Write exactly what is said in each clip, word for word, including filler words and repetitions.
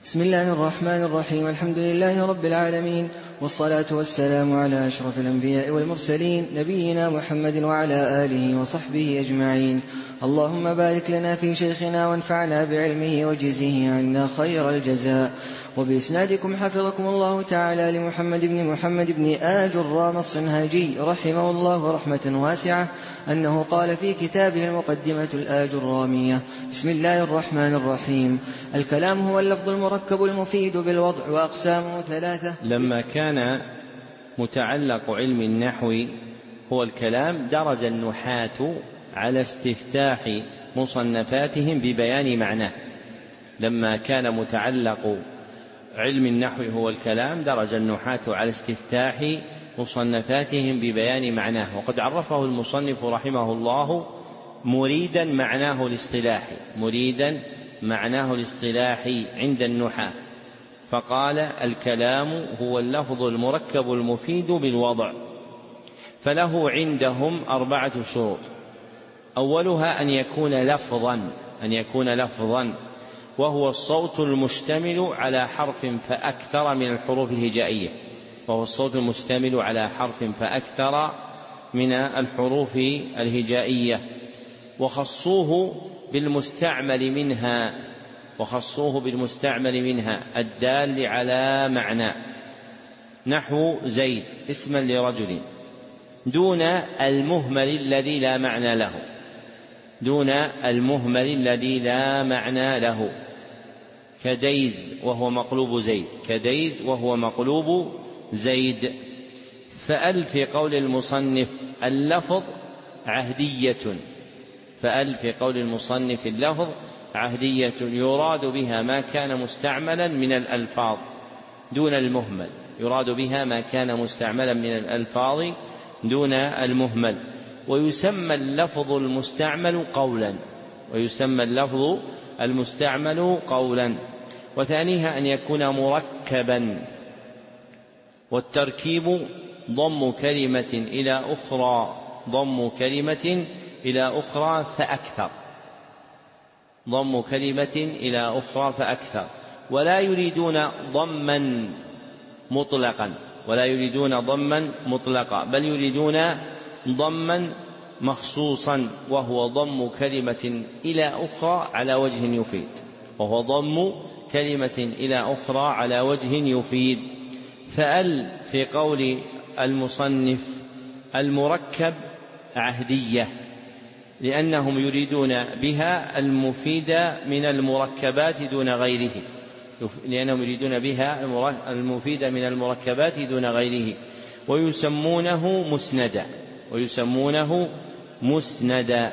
بسم الله الرحمن الرحيم. الحمد لله رب العالمين، والصلاة والسلام على أشرف الأنبياء والمرسلين، نبينا محمد وعلى آله وصحبه أجمعين. اللهم بارك لنا في شيخنا وانفعنا بعلمه وجزه عنا خير الجزاء. وبإسنادكم حفظكم الله تعالى لمحمد بن محمد بن آجرام الصنهاجي رحمه الله رحمة واسعة أنه قال في كتابه المقدمة الآجرامية: بسم الله الرحمن الرحيم. الكلام هو اللفظ المركب المفيد بالوضع، وأقسامه ثلاثة. لما كان متعلق علم النحو هو الكلام درج النحاة على استفتاح مصنفاتهم ببيان معناه. لما كان متعلق علم النحو هو الكلام درج النحاة على استفتاح مصنفاتهم ببيان معناه. وقد عرفه المصنف رحمه الله مريدا معناه الاصطلاحي مريدا معناه الاصطلاحي عند النحاة، فقال: الكلام هو اللفظ المركب المفيد بالوضع. فله عندهم أربعة شروط. أولها أن يكون لفظا أن يكون لفظا وهو الصوت المشتمل على حرف فأكثر من الحروف الهجائية وهو الصوت المشتمل على حرف فأكثر من الحروف الهجائية وخصوه بالمستعمل منها وخصوه بالمستعمل منها الدال على معنى، نحو زيد اسما لرجل، دون المهمل الذي لا معنى له دون المهمل الذي لا معنى له كديز وهو مقلوب زيد كديز وهو مقلوب زيد. فأل في قول المصنف اللفظ عهدية فأل في قول المصنف اللفظ عهدية يراد بها ما كان مستعملا من الألفاظ دون المهمل يراد بها ما كان مستعملا من الألفاظ دون المهمل. ويسمى اللفظ المستعمل قولا ويسمى اللفظ المستعمل قولا. وثانيها أن يكون مركبا، والتركيب ضم كلمة إلى أخرى ضم كلمة إلى أخرى فأكثر ضم كلمة إلى أخرى فأكثر ولا يريدون ضما مطلقا ولا يريدون ضما مطلقا بل يريدون ضما مخصوصا وهو ضم كلمة إلى أخرى على وجه يفيد وهو ضم كلمة إلى أخرى على وجه يفيد. فأل في قول المصنف المركب عهدية لأنهم يريدون بها المفيد من المركبات دون غيره لأنهم يريدون بها المفيد من المركبات دون غيره ويسمونه مسندا ويسمونه مسندا.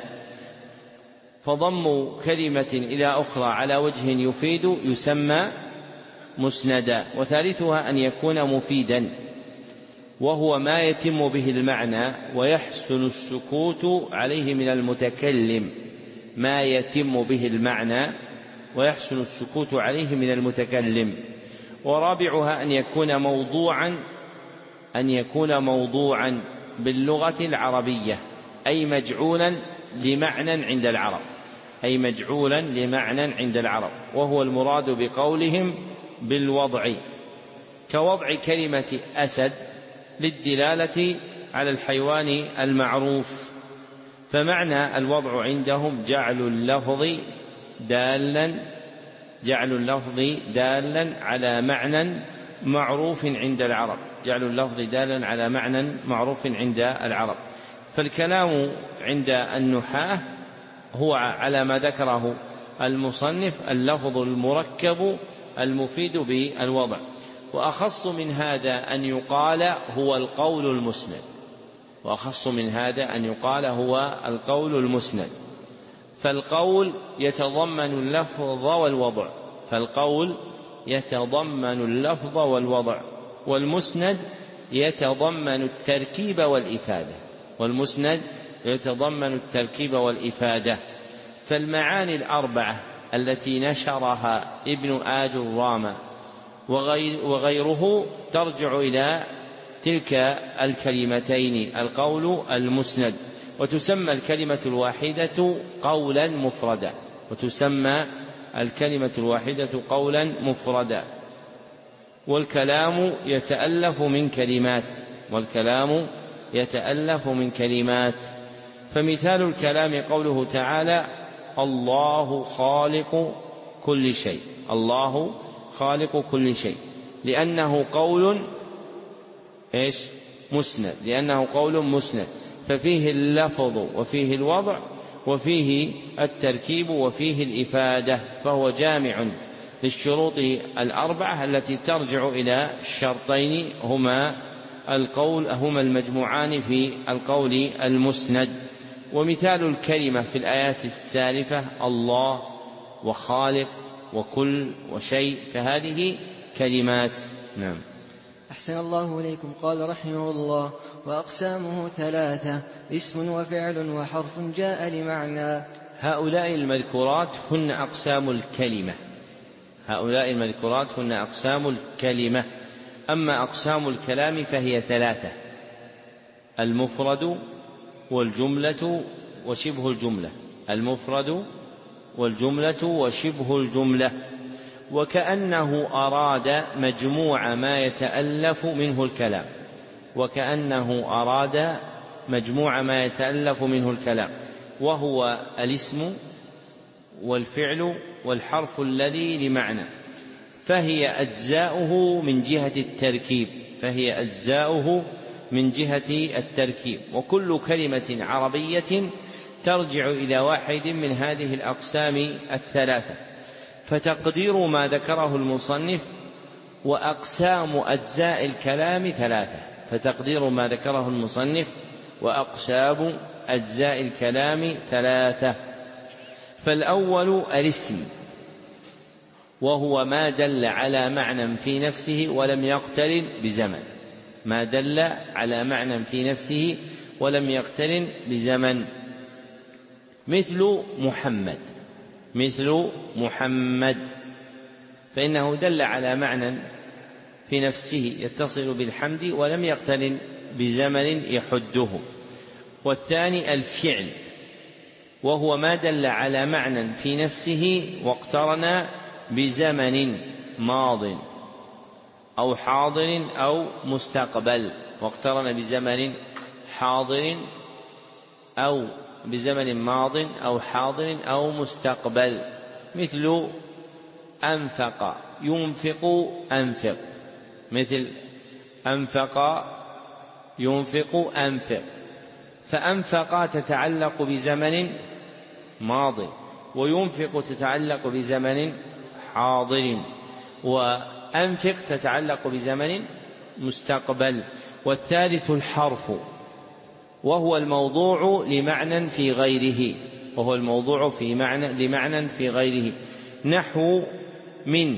فضم كلمة إلى أخرى على وجه يفيد يسمى مسندا. وثالثها أن يكون مفيدا وهو ما يتم به المعنى ويحسن السكوت عليه من المتكلم ما يتم به المعنى ويحسن السكوت عليه من المتكلم. ورابعها أن يكون موضوعا أن يكون موضوعا باللغة العربية أي مجعولا لمعنى عند العرب أي مجعولا لمعنى عند العرب وهو المراد بقولهم بالوضع، كوضع كلمة أسد للدلالة على الحيوان المعروف. فمعنى الوضع عندهم جعل اللفظ دالا جعل اللفظ دالا على معنى معروف عند العرب جعل اللفظ دالا على معنى معروف عند العرب. فالكلام عند النحاة هو على ما ذكره المصنف اللفظ المركب المفيد بالوضع. وأخص من هذا أن يقال هو القول المسند وأخص من هذا أن يقال هو القول المسند. فالقول يتضمن اللفظ والوضع فالقول يتضمن اللفظ والوضع والمسند يتضمن التركيب والإفادة والمسند يتضمن التركيب والإفادة. فالمعاني الأربعة التي نشرها ابن آجرام وغيره ترجع إلى تلك الكلمتين القول المسند. وتسمى الكلمة الواحدة قولا مفردا وتسمى الكلمة الواحدة قولا مفردا. والكلام يتألف من كلمات والكلام يتألف من كلمات فمثال الكلام قوله تعالى: الله خالق كل شيء. الله خالق كل شيء، لأنه قول إيش؟ مسند، لأنه قول مسند، ففيه اللفظ وفيه الوضع وفيه التركيب وفيه الإفادة، فهو جامع للشروط الأربعة التي ترجع إلى الشرطين هما القول هما المجموعان في القول المسند. ومثال الكلمة في الآيات السالفة: الله وخالق وكل وشيء، فهذه كلمات. نعم. أحسن الله إليكم. قال رحمه الله: وأقسامه ثلاثة: اسم وفعل وحرف جاء لمعنى. هؤلاء المذكورات هن أقسام الكلمة هؤلاء المذكورات هن أقسام الكلمة أما أقسام الكلام فهي ثلاثة: المفرد والجملة وشبه الجملة المفرد والجملة وشبه الجملة وكأنه أراد مجموع ما يتألف منه الكلام وكأنه أراد مجموع ما يتألف منه الكلام وهو الاسم والفعل والحرف الذي لمعنى، فهي أجزاؤه من جهة التركيب فهي أجزاؤه من جهة التركيب وكل كلمة عربية ترجع إلى واحد من هذه الأقسام الثلاثة. فتقدير ما ذكره المصنف: وأقسام أجزاء الكلام ثلاثة فتقدير ما ذكره المصنف وأقسام أجزاء الكلام ثلاثة. فالأول الاسم، وهو ما دل على معنى في نفسه ولم يقترن بزمن ما دل على معنى في نفسه ولم يقترن بزمن مثل محمد مثل محمد فإنه دل على معنى في نفسه يتصل بالحمد ولم يقترن بزمن يحده. والثاني الفعل، وهو ما دل على معنى في نفسه واقترن بزمن ماض أو حاضر أو مستقبل واقترن بزمن حاضر أو بزمن ماض أو حاضر أو مستقبل مثل أنفق ينفق أنفق مثل أنفق ينفق أنفق فأنفق تتعلق بزمن ماض وينفق تتعلق بزمن حاضر وأنفق تتعلق بزمن مستقبل. والثالث الحرف، وهو الموضوع لمعنى في غيره وهو الموضوع في معنى لمعنى في غيره نحو من،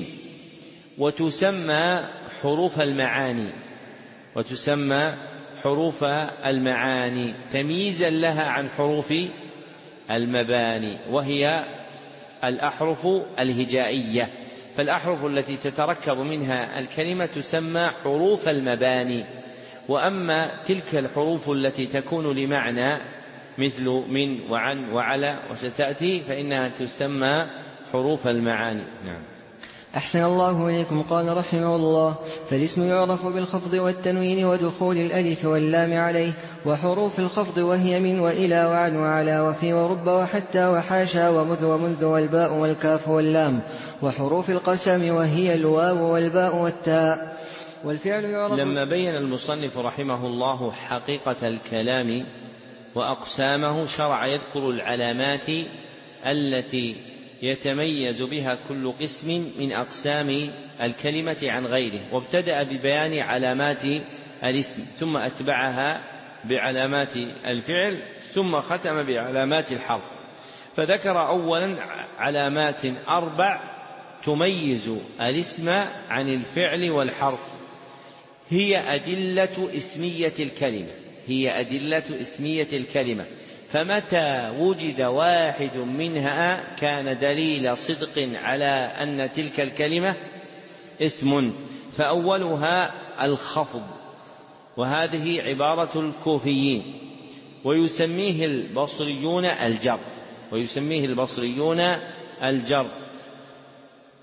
وتسمى حروف المعاني وتسمى حروف المعاني تمييزا لها عن حروف المباني، وهي الأحرف الهجائية. فالأحرف التي تتركب منها الكلمة تسمى حروف المباني، وأما تلك الحروف التي تكون لمعنى مثل من وعن وعلى وستأتي فإنها تسمى حروف المعاني. نعم. أحسن الله إليكم. قال رحمه الله: فالاسم يعرف بالخفض والتنوين ودخول الألف واللام عليه، وحروف الخفض وهي من وإلى وعن وعلى وفي ورب وحتى وحاشا ومذ ومنذ والباء والكاف واللام، وحروف القسم وهي الواو والباء والتاء. والفعل يعرف. لما بين المصنف رحمه الله حقيقة الكلام وأقسامه شرع يذكر العلامات التي يتميز بها كل قسم من أقسام الكلمة عن غيره، وابتدأ ببيان علامات الاسم ثم أتبعها بعلامات الفعل ثم ختم بعلامات الحرف. فذكر أولا علامات أربع تميز الاسم عن الفعل والحرف، هي أدلة اسمية الكلمة هي أدلة اسمية الكلمة فمتى وجد واحد منها كان دليل صدق على أن تلك الكلمة اسم. فأولها الخفض، وهذه عبارة الكوفيين، ويسميه البصريون الجر ويسميه البصريون الجر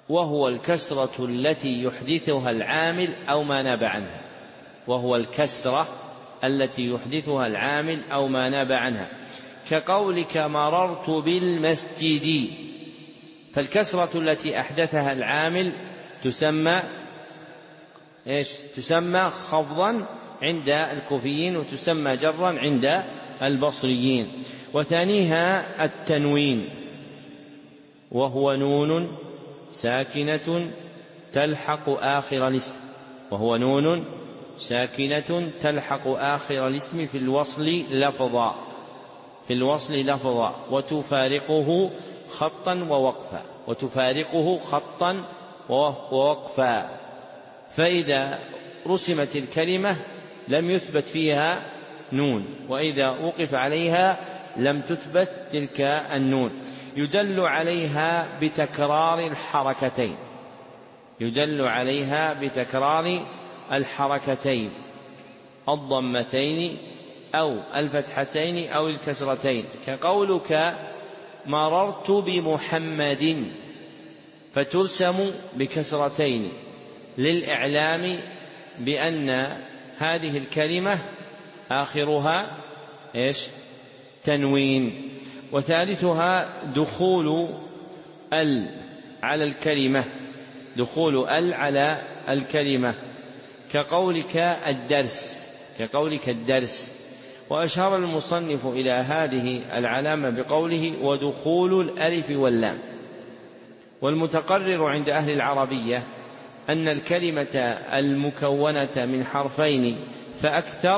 وهو الكسرة التي يحدثها العامل أو ما ناب عنها وهو الكسرة التي يحدثها العامل أو ما ناب عنها كقولك مررت بالمسجد، فالكسرة التي أحدثها العامل تسمى إيش؟ تسمى خفضا عند الكوفيين وتسمى جرا عند البصريين. وثانيها التنوين وهو نون ساكنة تلحق آخر الاسم وهو نون ساكنة تلحق آخر الاسم في الوصل لفظا في الوصل لفظا وتفارقه خطا ووقفا وتفارقه خطا ووقفا. فإذا رسمت الكلمة لم يثبت فيها نون، وإذا وقف عليها لم تثبت تلك النون. يدل عليها بتكرار الحركتين يدل عليها بتكرار الحركتين الضمتين أو الفتحتين أو الكسرتين، كقولك مررت بمحمد، فترسم بكسرتين للإعلام بأن هذه الكلمة آخرها إيش؟ تنوين. وثالثها دخول ال على الكلمة دخول ال على الكلمة كقولك الدرس كقولك الدرس. وأشار المصنف إلى هذه العلامة بقوله ودخول الألف واللام. والمتقرر عند أهل العربية أن الكلمة المكونة من حرفين فأكثر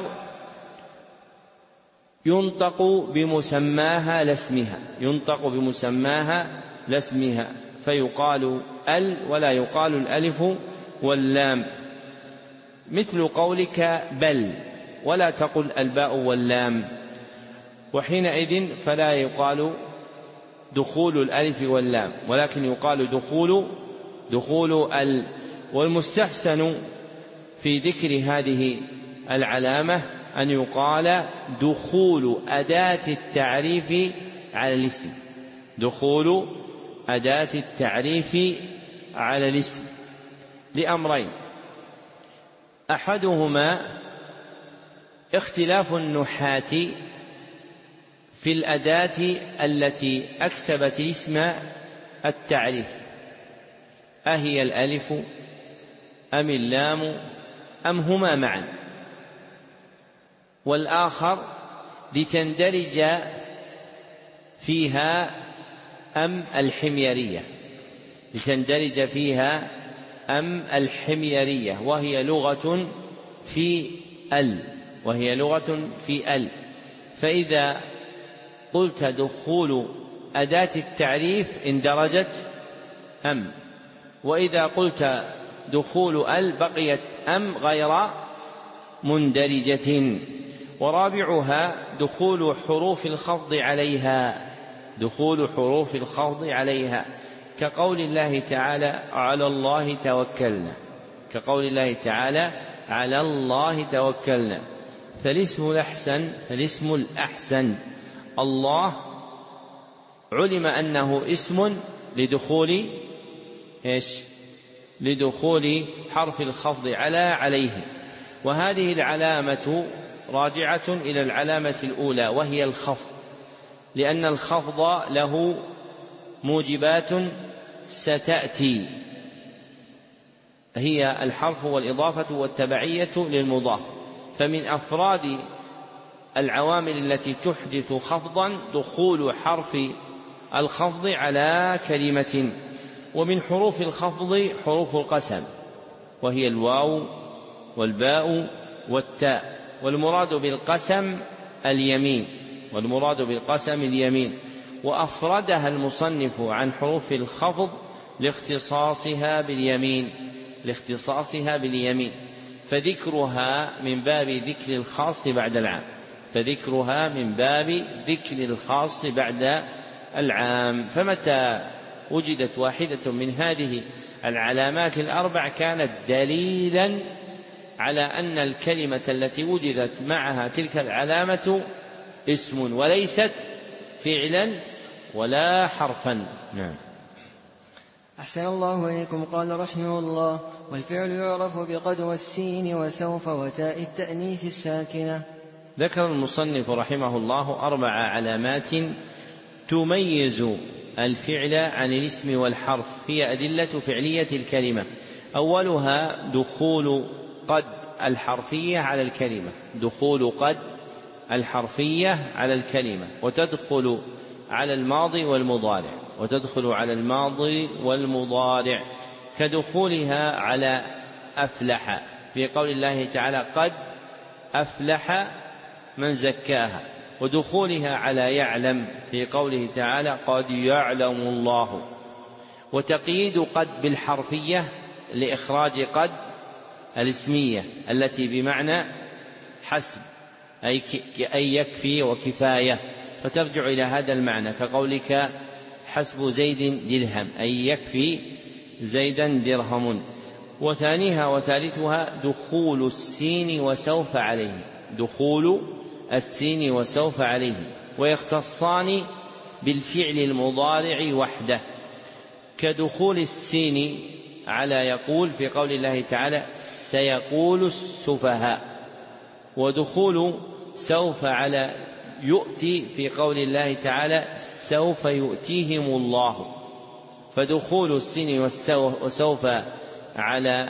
ينطق بمسماها لاسمها ينطق بمسماها لاسمها فيقال ال ولا يقال الألف واللام، مثل قولك بل ولا تقل الباء واللام، وحينئذ فلا يقال دخول الألف واللام ولكن يقال دخول دخول ال. والمستحسن في ذكر هذه العلامة أن يقال دخول أداة التعريف على الاسم دخول أداة التعريف على الاسم لأمرين: أحدهما اختلاف النحاة في الأداة التي أكسبت اسم التعريف، أهي الألف أم اللام أم هما معا. والآخر لتندرج فيها أم الحميرية لتندرج فيها أم الحميرية وهي لغة في ال وهي لغة في ال فإذا قلت دخول أداة التعريف اندرجت أم، وإذا قلت دخول ال بقيت أم غير مندرجة. ورابعها دخول حروف الخفض عليها دخول حروف الخفض عليها كقول الله تعالى على الله توكلنا كقول الله تعالى على الله توكلنا. فالاسم الأحسن فالاسم الأحسن الله علم أنه اسم لدخول إيش؟ لدخول حرف الخفض على عليه. وهذه العلامة راجعة إلى العلامة الأولى وهي الخفض، لأن الخفض له موجبات ستأتي هي الحرف والإضافة والتبعية للمضاف. فمن أفراد العوامل التي تحدث خفضا دخول حرف الخفض على كلمة. ومن حروف الخفض حروف القسم وهي الواو والباء والتاء، والمراد بالقسم اليمين والمراد بالقسم اليمين وأفردها المصنف عن حروف الخفض لاختصاصها باليمين لاختصاصها باليمين فذكرها من باب ذكر الخاص بعد العام فذكرها من باب ذكر الخاص بعد العام. فمتى وجدت واحدة من هذه العلامات الأربع كانت دليلا على أن الكلمة التي وجدت معها تلك العلامة اسم وليست فعلا ولا حرفا. نعم. أحسن الله إليكم. قال رحمه الله: والفعل يعرف بقد والسين وسوف وتاء التأنيث الساكنة. ذكر المصنف رحمه الله أربع علامات تميز الفعل عن الاسم والحرف، هي أدلة فعلية الكلمة. أولها دخول قد الحرفية على الكلمة، دخول قد الحرفية على الكلمة، وتدخل على الماضي والمضارع، وتدخل على الماضي والمضارع كدخولها على أفلح في قول الله تعالى: قد أفلح من زكاها، ودخولها على يعلم في قوله تعالى: قد يعلم الله. وتقييد قد بالحرفية لإخراج قد الاسمية التي بمعنى حسب، أي يكفي وكفاية، فترجع إلى هذا المعنى، كقولك: حسب زيد درهم، أي يكفي زيدا درهم. وثانيها وثالثها دخول السين وسوف عليه، دخول السين وسوف عليه، ويختصان بالفعل المضارع وحده، كدخول السين على يقول في قول الله تعالى: سيقول السفهاء، ودخول سوف على يؤتي في قول الله تعالى: سوف يؤتيهم الله. فدخول السين وسوف على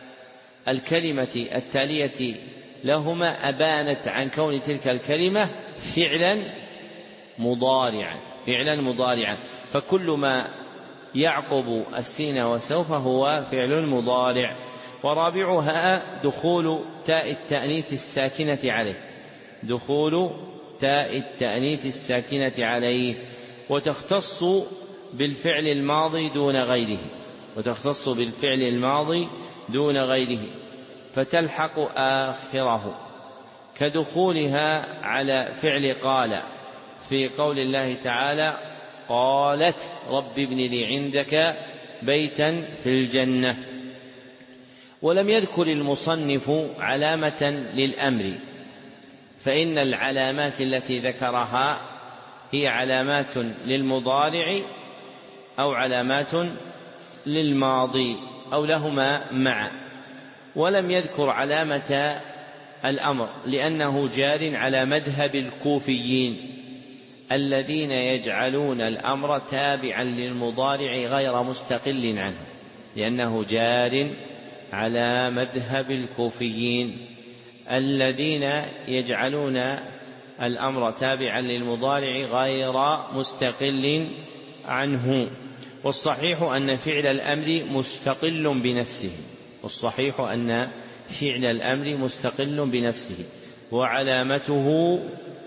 الكلمة التالية لهما أبانت عن كون تلك الكلمة فعلا مضارعا، فعلا مضارعا، فكل ما يعقب السين وسوف هو فعل مضارع. ورابعها دخول تاء التأنيث الساكنة عليه، دخول تاء التأنيث الساكنة عليه، وتختص بالفعل الماضي دون غيره، وتختص بالفعل الماضي دون غيره فتلحق آخره، كدخولها على فعل قال في قول الله تعالى: قالت رب ابن لي عندك بيتا في الجنة. ولم يذكر المصنف علامة للأمر، فإن العلامات التي ذكرها هي علامات للمضارع أو علامات للماضي أو لهما معا، ولم يذكر علامة الأمر لأنه جار على مذهب الكوفيين الذين يجعلون الأمر تابعا للمضارع غير مستقل عنه، لأنه جار على مذهب الكوفيين الذين يجعلون الأمر تابعا للمضارع غير مستقل عنه. والصحيح أن فعل الأمر مستقل بنفسه، والصحيح أن فعل الأمر مستقل بنفسه، وعلامته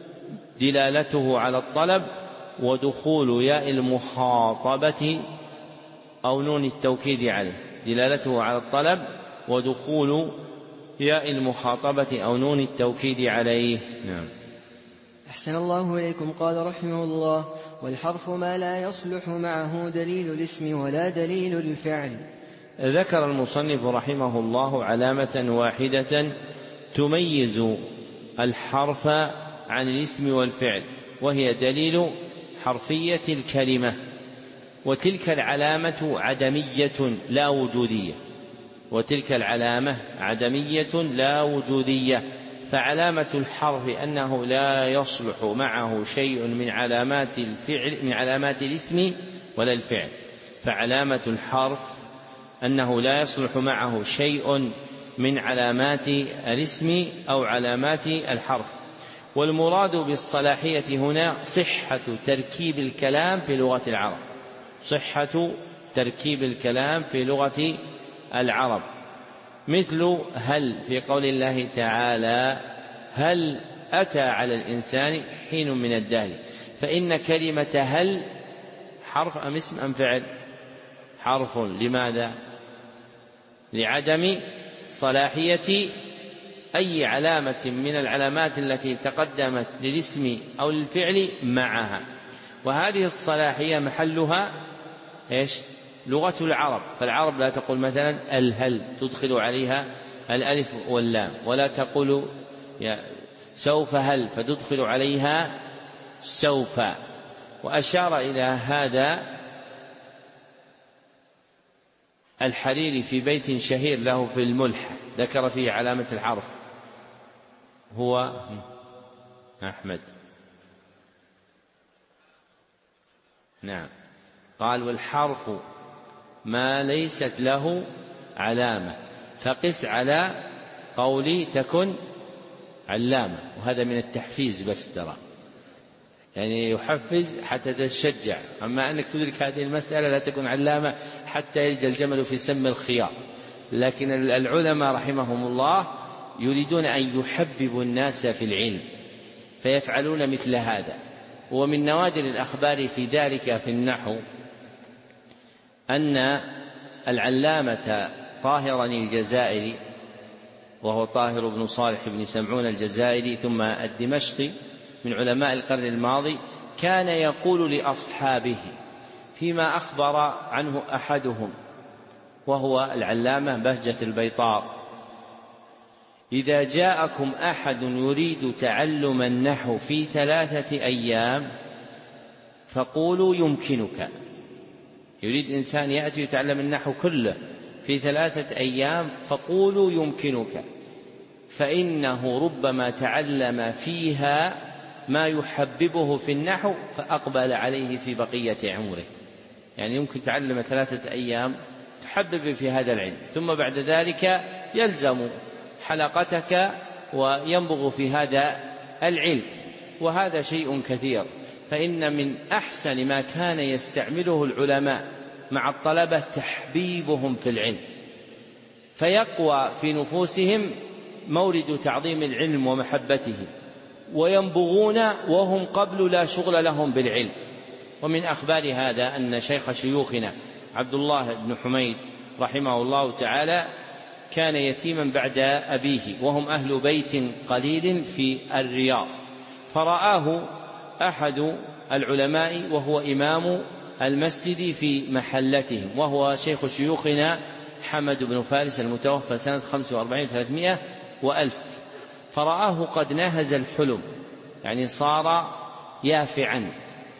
دلالته على الطلب، ودخول ياء المخاطبة أو نون التوكيد عليه، دلالته على الطلب ودخول ياء المخاطبة أو نون التوكيد عليه. نعم. أحسن الله إليكم. قال رحمه الله: والحرف ما لا يصلح معه دليل الاسم ولا دليل الفعل. ذكر المصنف رحمه الله علامة واحدة تميز الحرف عن الاسم والفعل، وهي دليل حرفية الكلمة، وتلك العلامة عدمية لا وجودية، وتلك العلامة عدمية لا وجودية. فعلامة الحرف أنه لا يصلح معه شيء من علامات الفعل من علامات الاسم ولا الفعل، فعلامة الحرف أنه لا يصلح معه شيء من علامات الاسم أو علامات الحرف. والمراد بالصلاحية هنا صحة تركيب الكلام في لغة العرب، صحة تركيب الكلام في لغة العرب، مثل هل في قول الله تعالى: هل أتى على الإنسان حين من الدهر، فإن كلمة هل حرف أم اسم أم فعل؟ حرف. لماذا؟ لعدم صلاحية أي علامة من العلامات التي تقدمت للاسم أو للفعل معها، وهذه الصلاحية محلها إيش؟ لغة العرب. فالعرب لا تقول مثلا الهل تدخل عليها الألف واللام، ولا تقول سوف هل فتدخل عليها سوف. وأشار إلى هذا الحريري في بيت شهير له في الملحة ذكر فيه علامة الحرف هو أحمد. نعم. قال والحرف ما ليست له علامة فقس على قولي تكن علامة. وهذا من التحفيز بس ترى، يعني يحفز حتى تتشجع. أما أنك تدرك هذه المسألة لا تكن علامة حتى يلج الجمل في سم الخياط. لكن العلماء رحمهم الله يريدون أن يحببوا الناس في العلم فيفعلون مثل هذا. ومن نوادر الأخبار في ذلك في النحو أن العلامة طاهرني الجزائري، وهو طاهر بن صالح بن سمعون الجزائري ثم الدمشقي من علماء القرن الماضي، كان يقول لأصحابه فيما أخبر عنه أحدهم وهو العلامة بهجة البيطار: إذا جاءكم أحد يريد تعلم النحو في ثلاثة أيام فقولوا يمكنك. يريد إنسان يأتي يتعلم النحو كله في ثلاثة أيام فقولوا يمكنك، فإنه ربما تعلم فيها ما يحببه في النحو فأقبل عليه في بقية عمره. يعني يمكن تعلم ثلاثة أيام تحبب في هذا العلم، ثم بعد ذلك يلزم حلقتك وينبغ في هذا العلم، وهذا شيء كثير. فإن من أحسن ما كان يستعمله العلماء مع الطلبة تحبيبهم في العلم، فيقوى في نفوسهم مورد تعظيم العلم ومحبته، وينبغون وهم قبل لا شغل لهم بالعلم. ومن أخبار هذا أن شيخ شيوخنا عبد الله بن حميد رحمه الله تعالى كان يتيما بعد أبيه، وهم أهل بيت قليل في الرياض، فرآه أحد العلماء وهو إمام المسجد في محلتهم، وهو شيخ شيوخنا حمد بن فارس المتوفى سنة خمس وأربعين ثلاثمائة وألف. فرآه قد ناهز الحلم، يعني صار يافعا،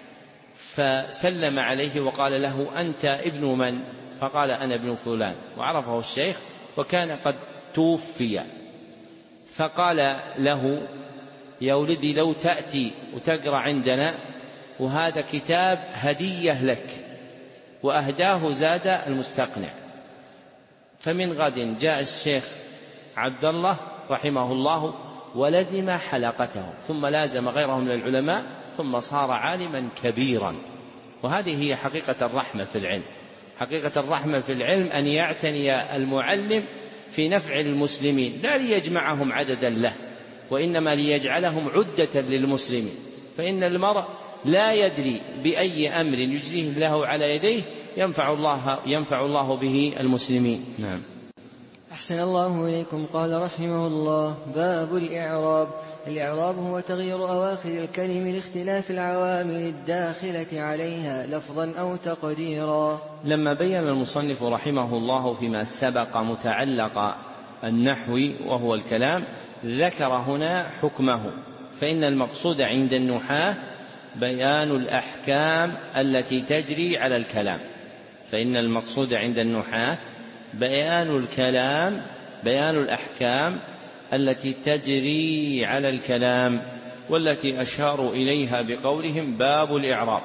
فسلم عليه وقال له: أنت ابن من؟ فقال: أنا ابن فلان. وعرفه الشيخ وكان قد توفي، فقال له: يا ولدي لو تأتي وتقرأ عندنا، وهذا كتاب هدية لك. وأهداه زاد المستقنع. فمن غد جاء الشيخ عبد الله رحمه الله ولزم حلقته، ثم لازم غيره من العلماء، ثم صار عالما كبيرا. وهذه هي حقيقة الرحمة في العلم. حقيقة الرحمة في العلم أن يعتني المعلم في نفع المسلمين، لا ليجمعهم عددا له، وإنما ليجعلهم عدة للمسلمين. فإن المرء لا يدري بأي أمر يجزيه الله على يديه ينفع الله, ينفع الله به المسلمين. نعم. أحسن الله إليكم. قال رحمه الله: باب الإعراب. الإعراب هو تغيير أواخر الكلم لاختلاف العوامل الداخلة عليها لفظا أو تقديرا. لما بين المصنف رحمه الله فيما سبق متعلق النحو وهو الكلام، ذكر هنا حكمه. فإن المقصود عند النحاة بيان الأحكام التي تجري على الكلام. فإن المقصود عند النحاة بيان الكلام بيان الأحكام التي تجري على الكلام، والتي أشاروا إليها بقولهم باب الإعراب.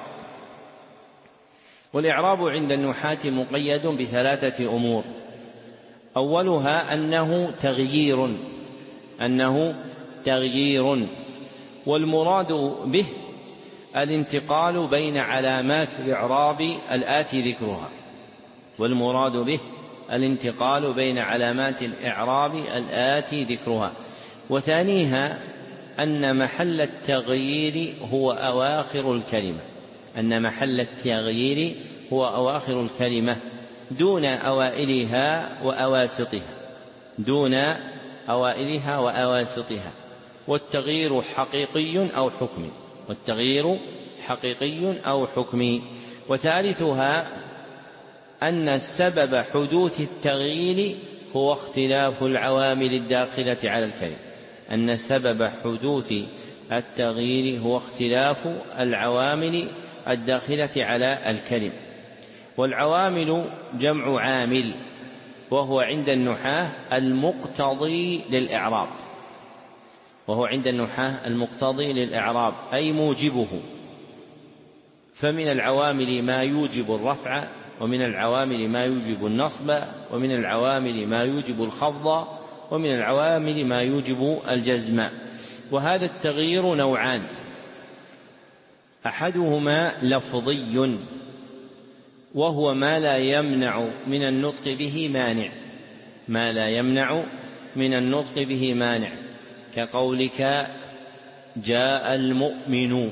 والإعراب عند النحاة مقيد بثلاثة أمور: أولها أنه تغيير أنه تغيير والمراد به الانتقال بين علامات الإعراب الآتي ذكرها والمراد به الانتقال بين علامات الإعراب الآتي ذكرها وثانيها أن محل التغيير هو أواخر الكلمة أن محل التغيير هو أواخر الكلمة دون أوائلها وأواسطها دون أوائلها وأواسطها والتغيير حقيقي أو حكمي والتغيير حقيقي أو حكمي وثالثها أن السبب حدوث التغيير هو اختلاف العوامل الداخلة على الكلمة أن سبب حدوث التغيير هو اختلاف العوامل الداخلة على الكلمة والعوامل جمع عامل، وهو عند النحاة المقتضي للإعراب وهو عند النحاة المقتضي للإعراب أي موجبه. فمن العوامل ما يوجب الرفع، ومن العوامل ما يوجب النصب، ومن العوامل ما يوجب الخفض، ومن العوامل ما يوجب الجزم. وهذا التغيير نوعان: أحدهما لفظي، وهو ما لا يمنع من النطق به مانع ما لا يمنع من النطق به مانع كقولك جاء المؤمن،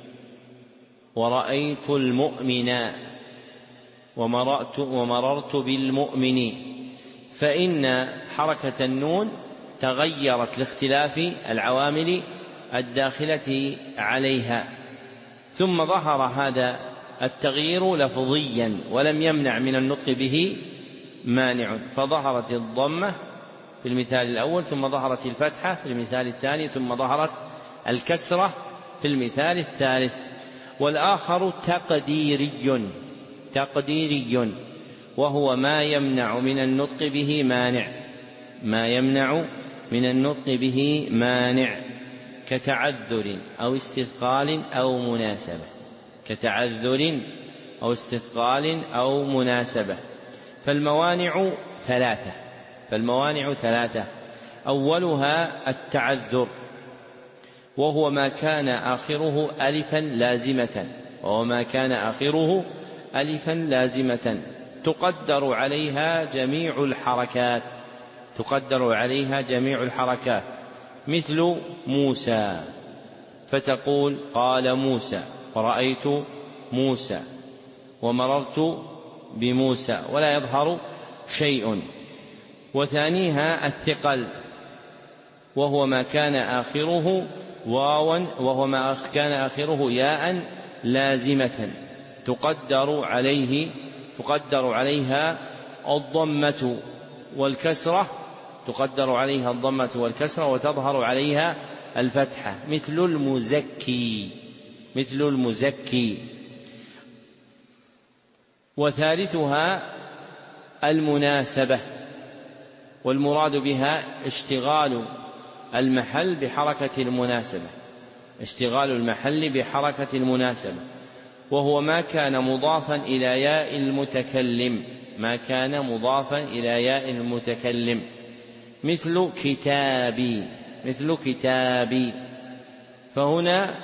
ورأيت المؤمن، ومررت, ومررت بالمؤمن، فإن حركة النون تغيرت لاختلاف العوامل الداخلة عليها، ثم ظهر هذا التغيير لفظيا ولم يمنع من النطق به مانع، فظهرت الضمة في المثال الأول، ثم ظهرت الفتحة في المثال الثاني، ثم ظهرت الكسرة في المثال الثالث. والآخر تقديري تقديري وهو ما يمنع من النطق به مانع ما يمنع من النطق به مانع كتعذر أو استثقال أو مناسبة كتعذر أو استثقال أو مناسبة. فالموانع ثلاثة فالموانع ثلاثة أولها التعذر، وهو ما كان آخره ألفا لازمة وهو ما كان آخره ألفا لازمة تقدر عليها جميع الحركات تقدر عليها جميع الحركات مثل موسى، فتقول قال موسى، ورأيت موسى، ومررت بموسى، ولا يظهر شيء. وثانيها الثقل، وهو ما كان آخره واوا وهو ما كان آخره ياء لازمة تقدر عليه تقدر عليها الضمة والكسرة تقدر عليها الضمة والكسرة وتظهر عليها الفتحة مثل المزكي مثل المزكي. وثالثها المناسبة، والمراد بها اشتغال المحل بحركة المناسبة اشتغال المحل بحركة المناسبة وهو ما كان مضافا إلى ياء المتكلم ما كان مضافا إلى ياء المتكلم مثل كتابي مثل كتابي. فهنا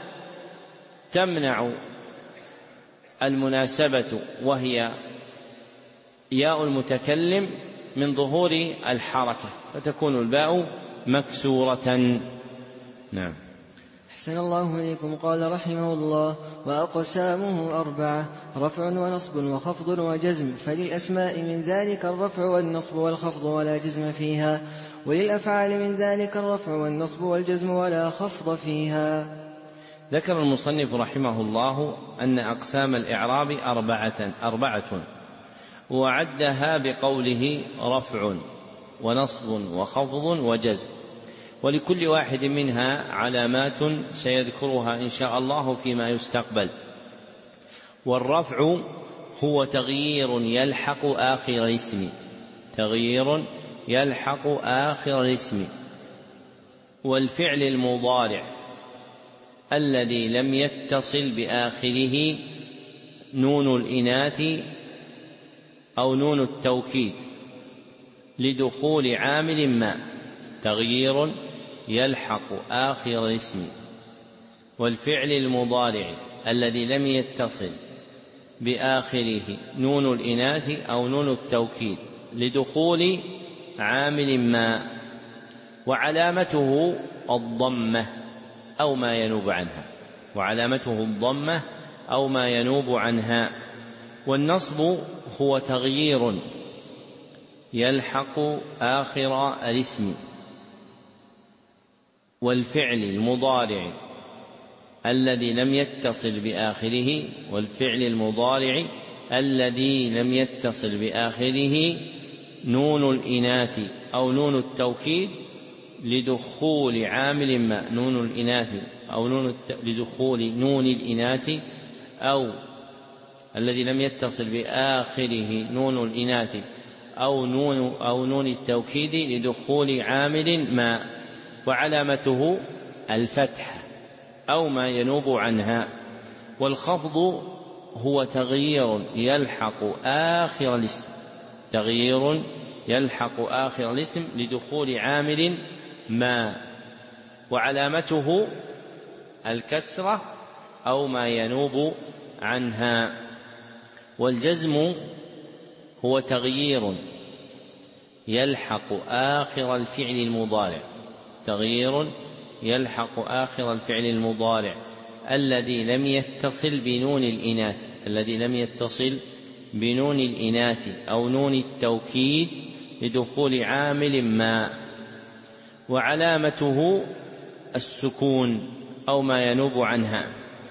تمنع المناسبة وهي ياء المتكلم من ظهور الحركة، فتكون الباء مكسورة. نعم. أحسن الله إليكم. قال رحمه الله: وأقسامه أربعة: رفع ونصب وخفض وجزم، فللأسماء من ذلك الرفع والنصب والخفض ولا جزم فيها، وللأفعال من ذلك الرفع والنصب والجزم ولا خفض فيها. ذكر المصنف رحمه الله أن أقسام الإعراب أربعة أربعة وعدها بقوله رفع ونصب وخفض وجزم، ولكل واحد منها علامات سيذكرها إن شاء الله فيما يستقبل. والرفع هو تغيير يلحق آخر الاسم تغيير يلحق آخر الاسم والفعل المضارع الذي لم يتصل بآخره نون الإناث أو نون التوكيد لدخول عامل ما تغيير يلحق آخر الاسم والفعل المضارع الذي لم يتصل بآخره نون الإناث أو نون التوكيد لدخول عامل ما، وعلامته الضمة أو ما ينوب عنها وعلامته الضمة أو ما ينوب عنها. والنصب هو تغيير يلحق آخر الاسم والفعل المضارع الذي لم يتصل بآخره والفعل المضارع الذي لم يتصل بآخره نون الإناث أو نون التوكيد لدخول عامل ما نون الإناث أو نون الت... لدخول نون الإناث أو الذي لم يتصل بآخره نون الإناث أو نون, أو نون التوكيد لدخول عامل ما، وعلامته الفتح أو ما ينوب عنها. والخفض هو تغيير يلحق آخر الاسم، تغيير يلحق آخر الاسم لدخول عامل ما، وعلامته الكسرة أو ما ينوب عنها. والجزم هو تغيير يلحق آخر الفعل المضارع، تغيير يلحق آخر الفعل المضارع الذي لم يتصل بنون الإناث، الذي لم يتصل بنون الإناث أو نون التوكيد لدخول عامل ما، وعلامته السكون أو ما ينوب عنها.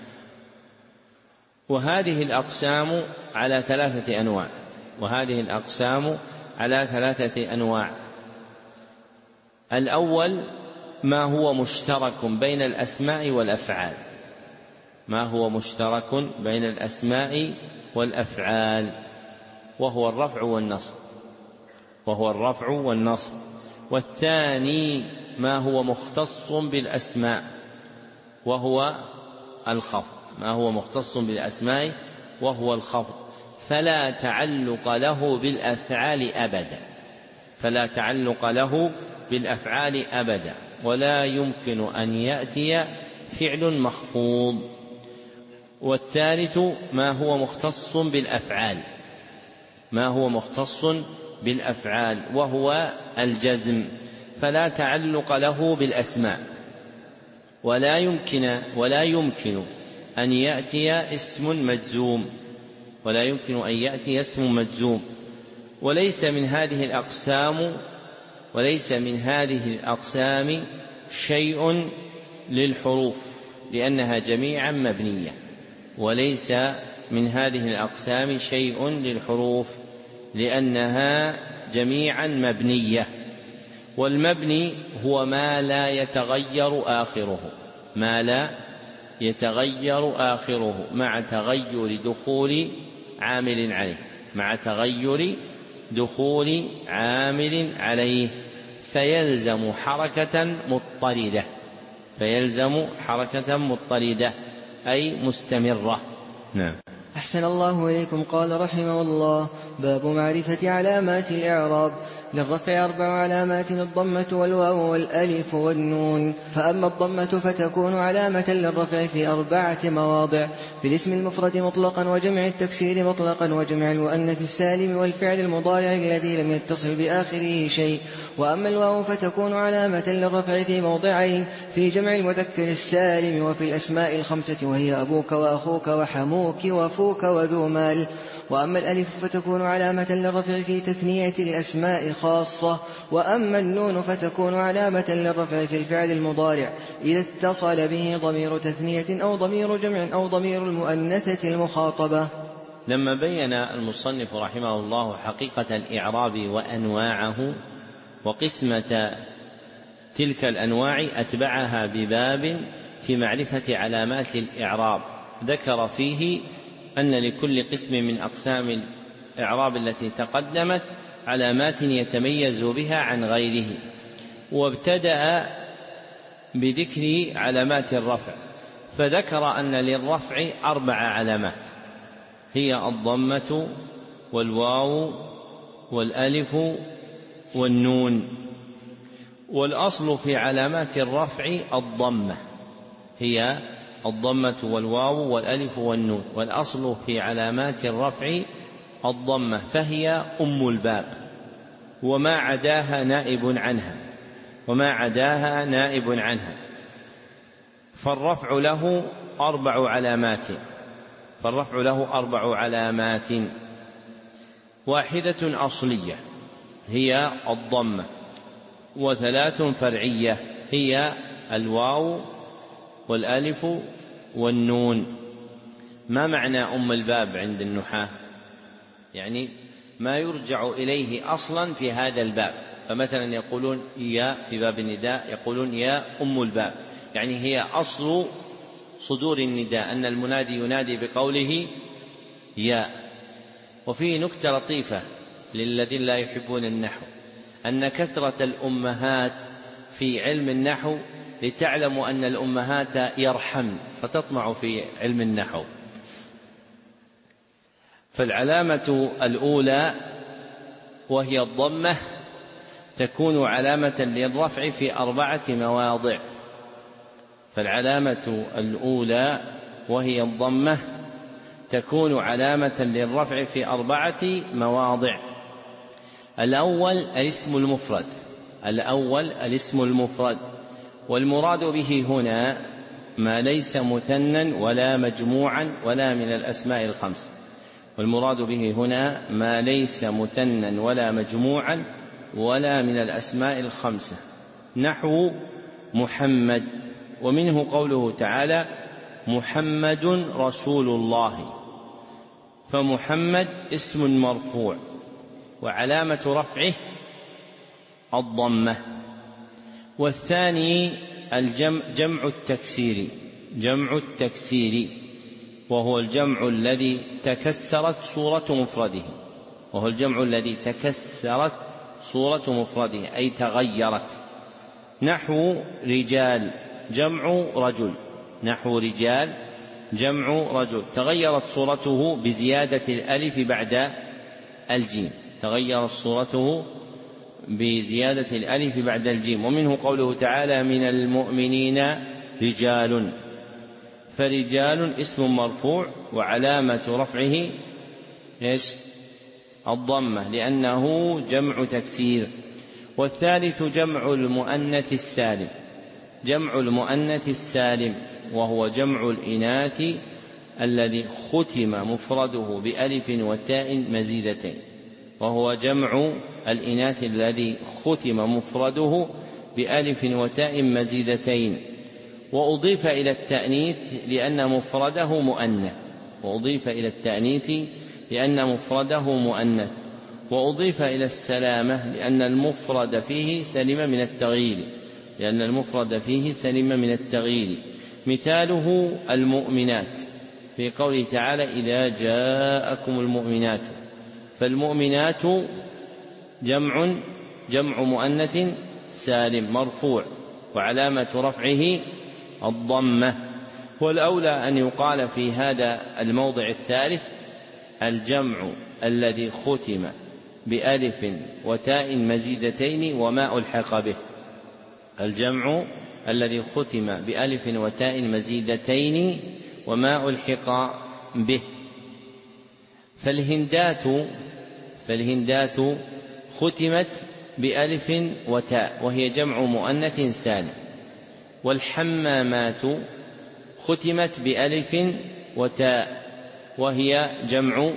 وهذه الأقسام على ثلاثة أنواع، وهذه الأقسام على ثلاثة أنواع. الأول ما هو مشترك بين الأسماء والأفعال، ما هو مشترك بين الأسماء والأفعال، وهو الرفع والنصب، وهو الرفع والنصب. والثاني ما هو مختص بالأسماء وهو الخفض، ما هو مختص بالأسماء وهو الخفض، فلا تعلق له بالأفعال أبدا، فلا تعلق له بالأفعال أبدا، ولا يمكن أن يأتي فعل مخفوض. والثالث ما هو مختص بالأفعال، ما هو مختص بالأفعال وهو الجزم، فلا تعلق له بالأسماء، ولا يمكن ولا يمكن أن يأتي اسم مجزوم، ولا يمكن أن يأتي اسم مجزوم. وليس من هذه الأقسام وليس من هذه الأقسام شيء للحروف لأنها جميعا مبنية، وليس من هذه الأقسام شيء للحروف لأنها جميعا مبنية. والمبني هو ما لا يتغير آخره، ما لا يتغير آخره مع تغير دخول عامل عليه، مع تغير دخول عامل عليه، فيلزم حركة مضطردة، فيلزم حركة مضطردة أي مستمرة. نعم. أحسن الله إليكم. قال رحمه الله: باب معرفة علامات الإعراب. للرفع أربع علامات: الضمة والواو والألف والنون. فأما الضمة فتكون علامة للرفع في أربعة مواضع: في الاسم المفرد مطلقا، وجمع التكسير مطلقا، وجمع المؤنث السالم، والفعل المضارع الذي لم يتصل بآخره شيء. وأما الواو فتكون علامة للرفع في موضعين: في جمع المذكر السالم، وفي الأسماء الخمسة وهي أبوك وأخوك وحموك وفوك وذو مال. وأما الألف فتكون علامة للرفع في تثنية الأسماء خاصة. وأما النون فتكون علامة للرفع في الفعل المضارع إذا اتصل به ضمير تثنية أو ضمير جمع أو ضمير المؤنثة المخاطبة. لما بين المصنف رحمه الله حقيقة الإعراب وأنواعه وقسمة تلك الأنواع أتبعها بباب في معرفة علامات الإعراب، ذكر فيه أن لكل قسم من أقسام الإعراب التي تقدمت علامات يتميز بها عن غيره. وابتدأ بذكر علامات الرفع، فذكر أن للرفع أربع علامات: هي الضمة والواو والألف والنون. والأصل في علامات الرفع الضمة، هي الضمة والواو والألف والنون، والأصل في علامات الرفع الضمة، فهي أم الباب، وما عداها نائب عنها، وما عداها نائب عنها. فالرفع له أربع علامات، فالرفع له أربع علامات: واحدة أصلية هي الضمة، وثلاث فرعية هي الواو والألف والنون. ما معنى أم الباب عند النحاة؟ يعني ما يرجع إليه أصلا في هذا الباب. فمثلا يقولون يا في باب النداء، يقولون يا أم الباب، يعني هي أصل صدور النداء، أن المنادي ينادي بقوله ياء. وفيه نكتة لطيفة للذين لا يحبون النحو، أن كثرة الأمهات في علم النحو لتعلموا أن الأمهات يرحمن فتطمع في علم النحو. فالعلامة الأولى وهي الضمة تكون علامة للرفع في أربعة مواضع. فالعلامة الأولى وهي الضمة تكون علامة للرفع في أربعة مواضع. الأول الاسم المفرد الأول الاسم المفرد والمراد به هنا ما ليس مثنى ولا مجموعا ولا من الأسماء الخمس. والمراد به هنا ما ليس مثنى ولا مجموعا ولا من الأسماء الخمسة، نحو محمد. ومنه قوله تعالى محمد رسول الله، فمحمد اسم مرفوع وعلامة رفعه الضمة. والثاني الجمع جمع التكسير جمع التكسير وهو الجمع الذي تكسرت صورة مفرده وهو الجمع الذي تكسرت صورة مفرده أي تغيرت، نحو رجال جمع رجل نحو رجال جمع رجل تغيرت صورته بزيادة الألف بعد الجيم تغيرت صورته بزيادة الألف بعد الجيم. ومنه قوله تعالى من المؤمنين رجال، فرجال اسم مرفوع وعلامة رفعه إيش؟ الضمة لأنه جمع تكسير. والثالث جمع المؤنث السالم جمع المؤنث السالم وهو جمع الإناث الذي ختم مفرده بألف وتاء مزيدتين وهو جمع الإناث الذي ختم مفرده بألف وتاء مزيدتين وأضيف إلى التأنيث لأن مفرده مؤنث وأضيف إلى التأنيث لأن مفرده مؤنث وأضيف إلى السلامة لأن المفرد فيه سلم من التغيير لأن المفرد فيه سلم من التغيير. مثاله المؤمنات في قوله تعالى إذا جاءكم المؤمنات، فالمؤمنات جمع جمع مؤنث سالم مرفوع وعلامة رفعه الضمة. والأولى أن يقال في هذا الموضع الثالث الجمع الذي ختم بألف وتاء مزيدتين وما ألحق به الجمع الذي ختم بألف وتاء مزيدتين وما ألحق به. فالهندات فالهندات ختمت بألف وتاء وهي جمع مؤنث سالم. والحمامات ختمت بألف وتاء وهي جمع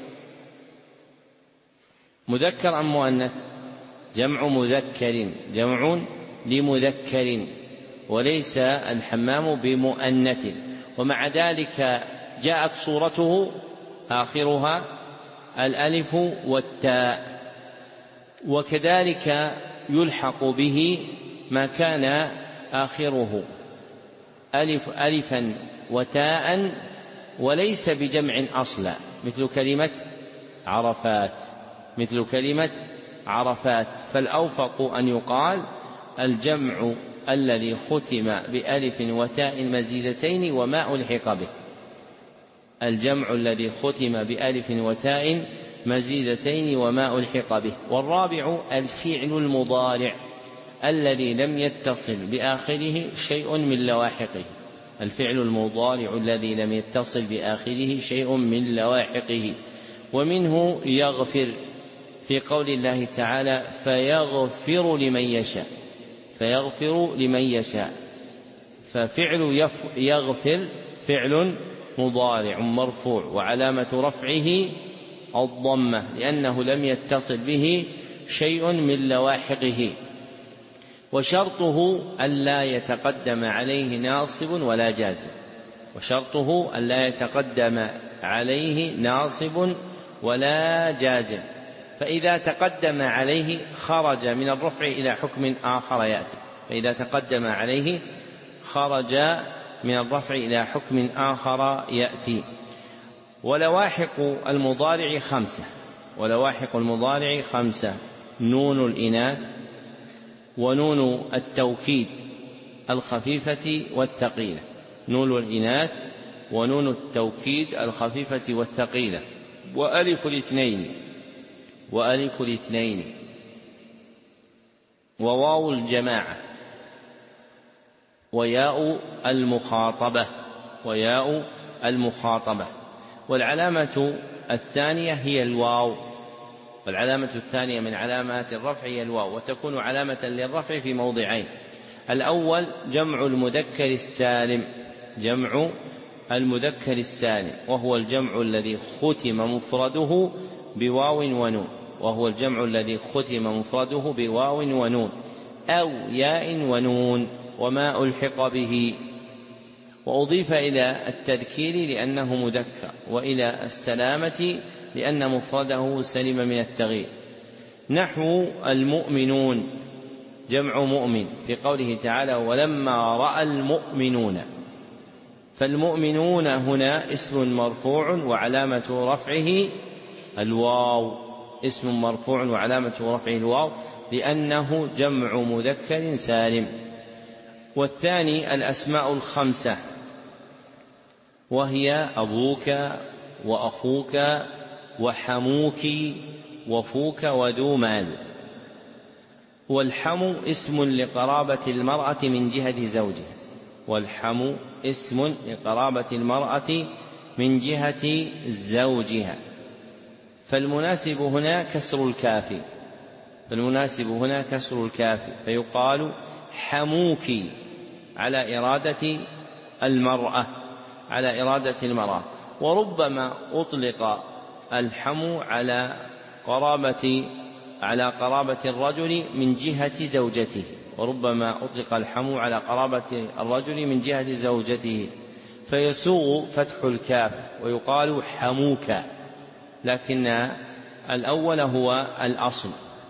مذكر أم مؤنث؟ جمع مذكر جمع لمذكر وليس الحمام بمؤنث. ومع ذلك جاءت صورته آخرها الألف والتاء. وكذلك يلحق به ما كان آخره ألف ألفا وتاء وليس بجمع أصلا مثل كلمة عرفات مثل كلمة عرفات. فالأوفق أن يقال الجمع الذي ختم بألف وتاء مزيدتين وما ألحق به الجمع الذي ختم بألف وتاء مزيدتين وما ألحق به. والرابع الفعل المضارع الذي لم يتصل بآخره شيء من لواحقه الفعل المضارع الذي لم يتصل بآخره شيء من لواحقه. ومنه يغفر في قول الله تعالى فيغفر لمن يشاء فيغفر لمن يشاء. ففعل يغفر فعل مضارع مرفوع وعلامة رفعه الضمة لأنه لم يتصل به شيء من لواحقه. وشرطه ألا يتقدم عليه ناصب ولا جازم وشرطه ألا يتقدم عليه ناصب ولا جازم. فإذا تقدم عليه خرج من الرفع إلى حكم آخر يأتي فإذا تقدم عليه خرج من الرفع إلى حكم آخر يأتي. ولواحق المضارع خمسة ولواحق المضارع خمسة نون الإناث ونون التوكيد الخفيفة والثقيلة نون الإناث ونون التوكيد الخفيفة والثقيلة وألف الاثنين وألف الاثنين وواو الجماعة وياء المخاطبة وياء المخاطبة والعلامة الثانية هي الواو والعلامة الثانية من علامات الرفع هي الواو وتكون علامة للرفع في موضعين الأول جمع المذكر السالم جمع المذكر السالم وهو الجمع الذي ختم مفرده بواو ونون وهو الجمع الذي ختم مفرده بواو ونون أو ياء ونون وما ألحق به وأضيف إلى التذكير لأنه مذكر وإلى السلامة لأن مفرده سلم من التغيير نحو المؤمنون جمع مؤمن في قوله تعالى ولما رأى المؤمنون فالمؤمنون هنا اسم مرفوع وعلامة رفعه الواو اسم مرفوع وعلامة رفعه الواو لأنه جمع مذكر سالم والثاني الأسماء الخمسة وهي أبوك وأخوك وحموك وفوك وذو مال والحم اسم لقرابة المرأة من جهة زوجها والحم اسم لقرابة المرأة من جهة زوجها فالمناسب هنا كسر الكاف فالمناسب هنا كسر الكاف فيقال حموك على إرادة المرأة على إرادة المرأة وربما أطلق الحم على قرابة على قرابة الرجل من جهة زوجته وربما أطلق الحم على قرابة الرجل من جهة زوجته فيسوغ فتح الكاف ويقال حموك لكن الأول هو الأصل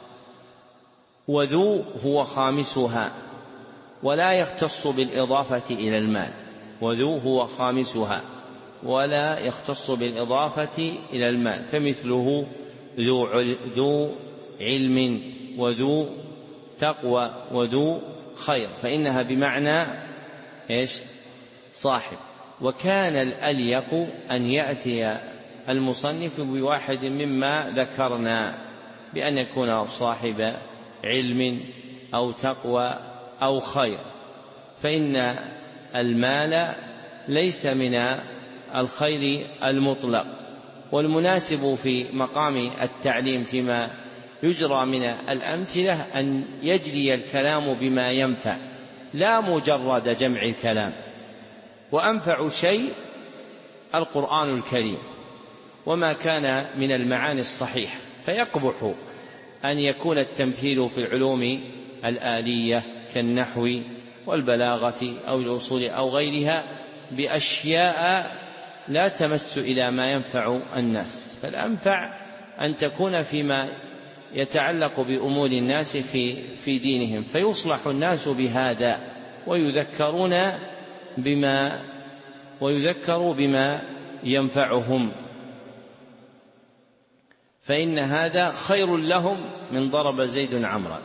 وذو هو خامسها ولا يختص بالإضافة إلى المال وذو هو خامسها ولا يختص بالإضافة إلى المال فمثله ذو علم وذو تقوى وذو خير فإنها بمعنى إيش صاحب وكان الأليق أن يأتي المصنف بواحد مما ذكرنا بأن يكون صاحب علم أو تقوى أو خير فإن المال ليس من الخير المطلق والمناسب في مقام التعليم فيما يجرى من الأمثلة أن يجري الكلام بما ينفع لا مجرد جمع الكلام وأنفع شيء القرآن الكريم وما كان من المعاني الصحيحة فيقبح أن يكون التمثيل في العلوم الآلية كالنحو والبلاغة أو الأصول أو غيرها بأشياء لا تمس إلى ما ينفع الناس فالأنفع أن تكون فيما يتعلق بأمور الناس في في دينهم فيصلح الناس بهذا ويذكرون بما ويذكروا بما ينفعهم فإن هذا خير لهم من ضرب زيد عمرا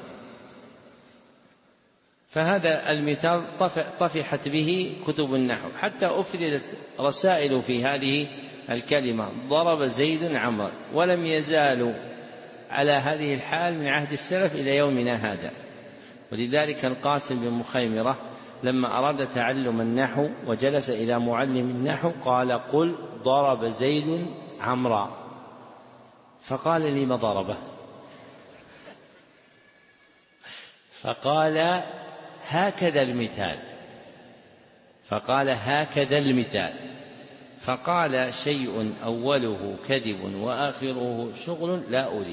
فهذا المثال طفحت به كتب النحو حتى أفردت رسائل في هذه الكلمة ضرب زيد عمرا ولم يزالوا على هذه الحال من عهد السلف إلى يومنا هذا ولذلك القاسم بن مخيمرة لما أراد تعلم النحو وجلس إلى معلم النحو قال قل ضرب زيد عمرا فقال لي ما ضربه فقال هكذا المثال فقال هكذا المثال فقال شيء أوله كذب وآخره شغل لا أريد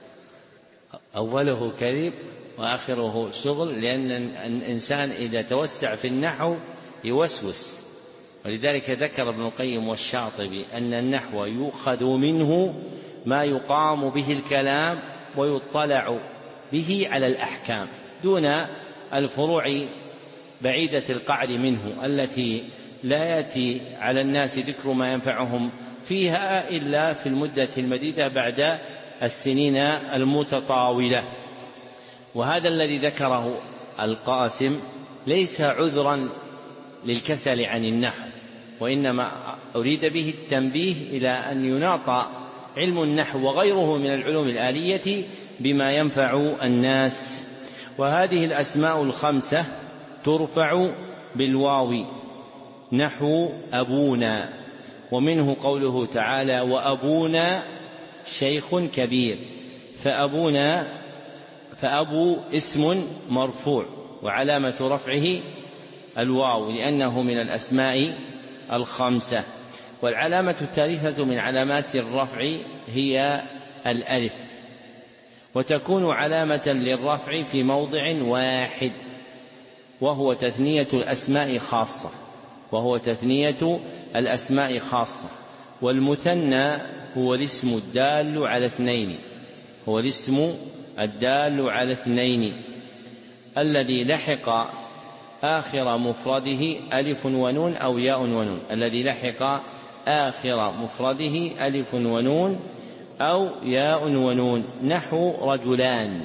أوله كذب وآخره شغل لأن الإنسان إذا توسع في النحو يوسوس ولذلك ذكر ابن القيم والشاطبي أن النحو يؤخذ منه ما يقام به الكلام ويطلع به على الأحكام دون الفروع بعيدة القعر منه التي لا يأتي على الناس ذكر ما ينفعهم فيها إلا في المدة المديدة بعد السنين المتطاولة. وهذا الذي ذكره القاسم ليس عذرا للكسل عن النحو، وإنما أريد به التنبيه إلى أن يناط علم النحو وغيره من العلوم الآلية بما ينفع الناس. وهذه الأسماء الخمسة ترفع بالواو، نحو أبونا، ومنه قوله تعالى وأبونا شيخ كبير، فأبونا فأبو اسم مرفوع وعلامة رفعه الواو لأنه من الأسماء الخمسة. والعلامة الثالثة من علامات الرفع هي الألف، وتكون علامة للرفع في موضع واحد وهو تثنية الأسماء خاصة وهو تثنية الأسماء خاصة والمثنى هو الاسم الدال على اثنين هو الاسم الدال على اثنين الذي لحق آخر مفرده ألف ونون أو ياء ونون الذي لحق آخر مفرده ألف ونون أو ياء ونون، نحو رجلان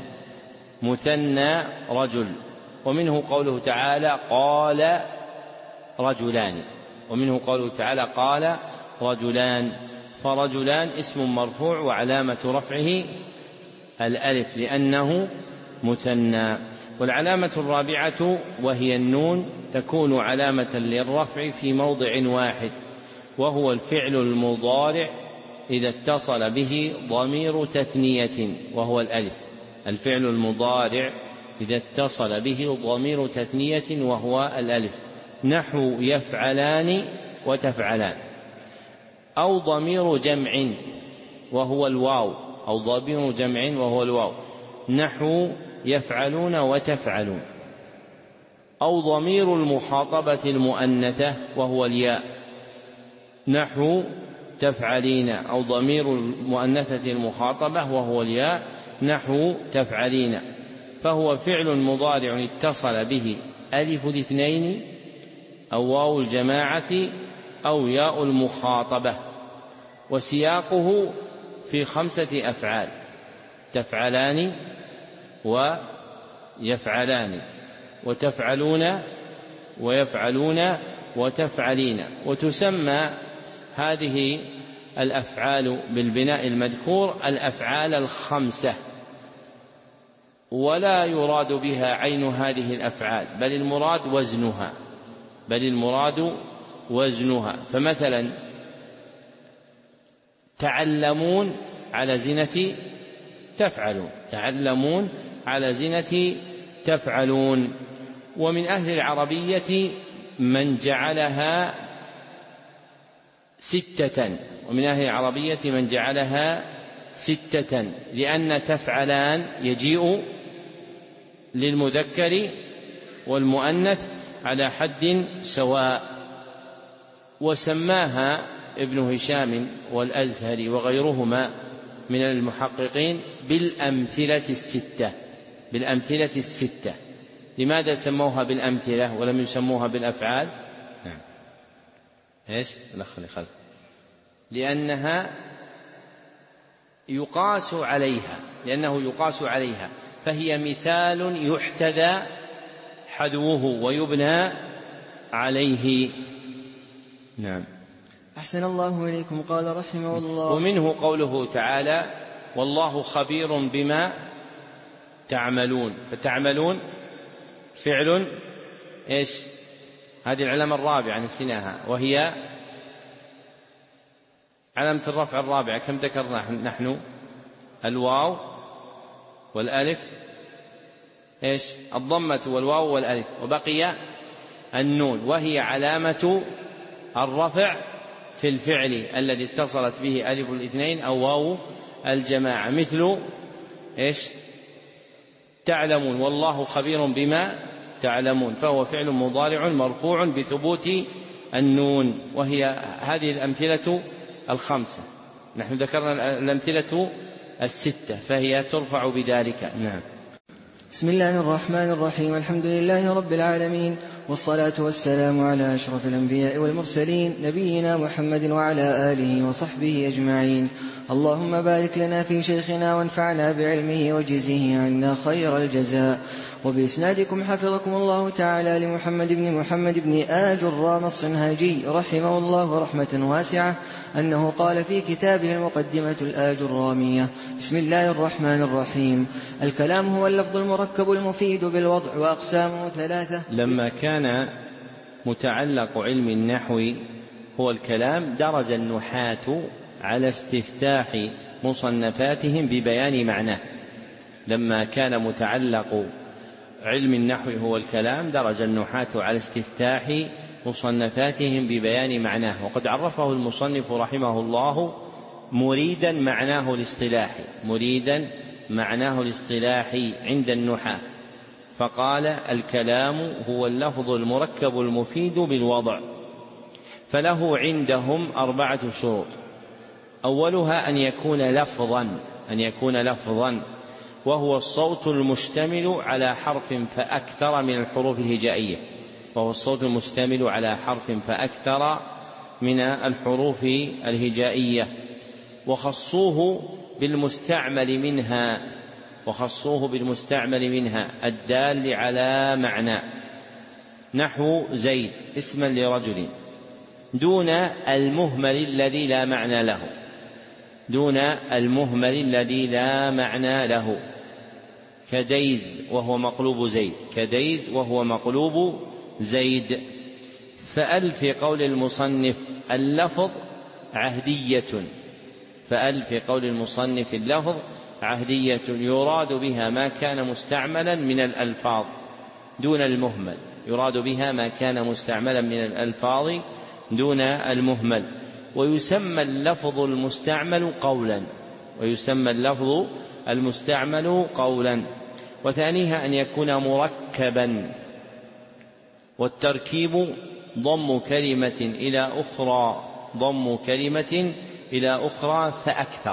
مثنى رجل. ومنه قوله تعالى قال رجلان ومنه قوله تعالى قال رجلان، فرجلان اسم مرفوع وعلامة رفعه الألف لأنه مثنى. والعلامة الرابعة وهي النون تكون علامة للرفع في موضع واحد وهو الفعل المضارع إذا اتصل به ضمير تثنية وهو الألف. الفعل المضارع إذا اتصل به ضمير تثنية وهو الألف، نحو يفعلان وتفعلان، أو ضمير جمع وهو الواو أو ضمير جمع وهو الواو، نحو يفعلون وتفعلون، أو ضمير المخاطبة المؤنثة وهو الياء، نحو تفعلين، أو ضمير المؤنثة المخاطبة وهو الياء، نحو تفعلين. فهو فعل مضارع اتصل به ألف الاثنين أو واو الجماعة أو ياء المخاطبة، وسياقه في خمسة أفعال: تفعلان ويفعلان وتفعلون ويفعلون وتفعلين. وتسمى هذه الأفعال بالبناء المذكور الأفعال الخمسة، ولا يراد بها عين هذه الأفعال بل المراد وزنها بل المراد وزنها. فمثلا تعلمون على زنة تفعلون تعلمون على زنة تفعلون. ومن أهل العربية من جعلها ستة ومن أهل العربية من جعلها ستة لأن تفعلان يجيء للمذكر والمؤنث على حد سواء. وسماها ابن هشام والأزهري وغيرهما من المحققين بالأمثلة الستة بالأمثلة الستة. لماذا سموها بالأمثلة ولم يسموها بالأفعال؟ نعم. إيش؟ الأخ اللي خلف. لأنها يقاس عليها لأنه يقاس عليها فهي مثال يحتذى حذوه ويبنى عليه. نعم. أحسن الله إليكم. قال رحمه الله: ومنه قوله تعالى: والله خبير بما تعملون. فتعملون فعل إيش؟ هذه العلامة الرابعة نسيناها وهي علامة الرفع الرابعة. كم ذكرنا نحن؟ الواو والألف إيش؟ الضمة والواو والألف، وبقي النون وهي علامة الرفع في الفعل الذي اتصلت به ألف الاثنين أو واو الجماعة، مثل إيش؟ تعلمون والله خبير بما تعلمون، فهو فعل مضارع مرفوع بثبوت النون. وهي هذه الأمثلة الخمسة. نحن ذكرنا الأمثلة الستة فهي ترفع بذلك. نعم. بسم الله الرحمن الرحيم. الحمد لله رب العالمين، والصلاة والسلام على أشرف الأنبياء والمرسلين، نبينا محمد وعلى آله وصحبه أجمعين. اللهم بارك لنا في شيخنا وانفعنا بعلمه وجزه عنا خير الجزاء. وبإسنادكم حفظكم الله تعالى لمحمد بن محمد بن آج الرام الصنهاجي رحمه الله رحمة واسعة أنه قال في كتابه المقدمة الآج الرامية: بسم الله الرحمن الرحيم. الكلام هو اللفظ المركب المفيد بالوضع، وأقسامه ثلاثة. لما كان متعلق علم النحو هو الكلام درج النحاة على استفتاح مصنفاتهم ببيان معناه. لما كان متعلق علم النحو هو الكلام درج النحاة على استفتاح مصنفاتهم ببيان معناه. وقد عرفه المصنف رحمه الله مريدا معناه الاصطلاحي، مريدا معناه الاصطلاحي عند النحاة، فقال: الكلام هو اللفظ المركب المفيد بالوضع. فله عندهم أربعة شروط: أولها أن يكون لفظا، أن يكون لفظا وهو الصوت المشتمل على حرف فأكثر من الحروف الهجائية، وهو الصوت المشتمل على حرف فأكثر من الحروف الهجائية. وخصوه بالمستعمل منها، وخصوه بالمستعمل منها الدال على معنى، نحو زيد اسما لرجل، دون المهمل الذي لا معنى له، دون المهمل الذي لا معنى له، كديز وهو مقلوب زيد، كديز وهو مقلوب زيد. فأل في قول المصنف اللفظ عهدية، فأل في قول المصنف اللفظ عهدية يراد بها ما كان مستعملا من الألفاظ دون المهمل، يراد بها ما كان مستعملا من الألفاظ دون المهمل. ويسمى اللفظ المستعمل قولا، ويسمى اللفظ المستعمل قولا. وثانيها أن يكون مركبا، والتركيب ضم كلمة إلى أخرى، ضم كلمة إلى أخرى فأكثر،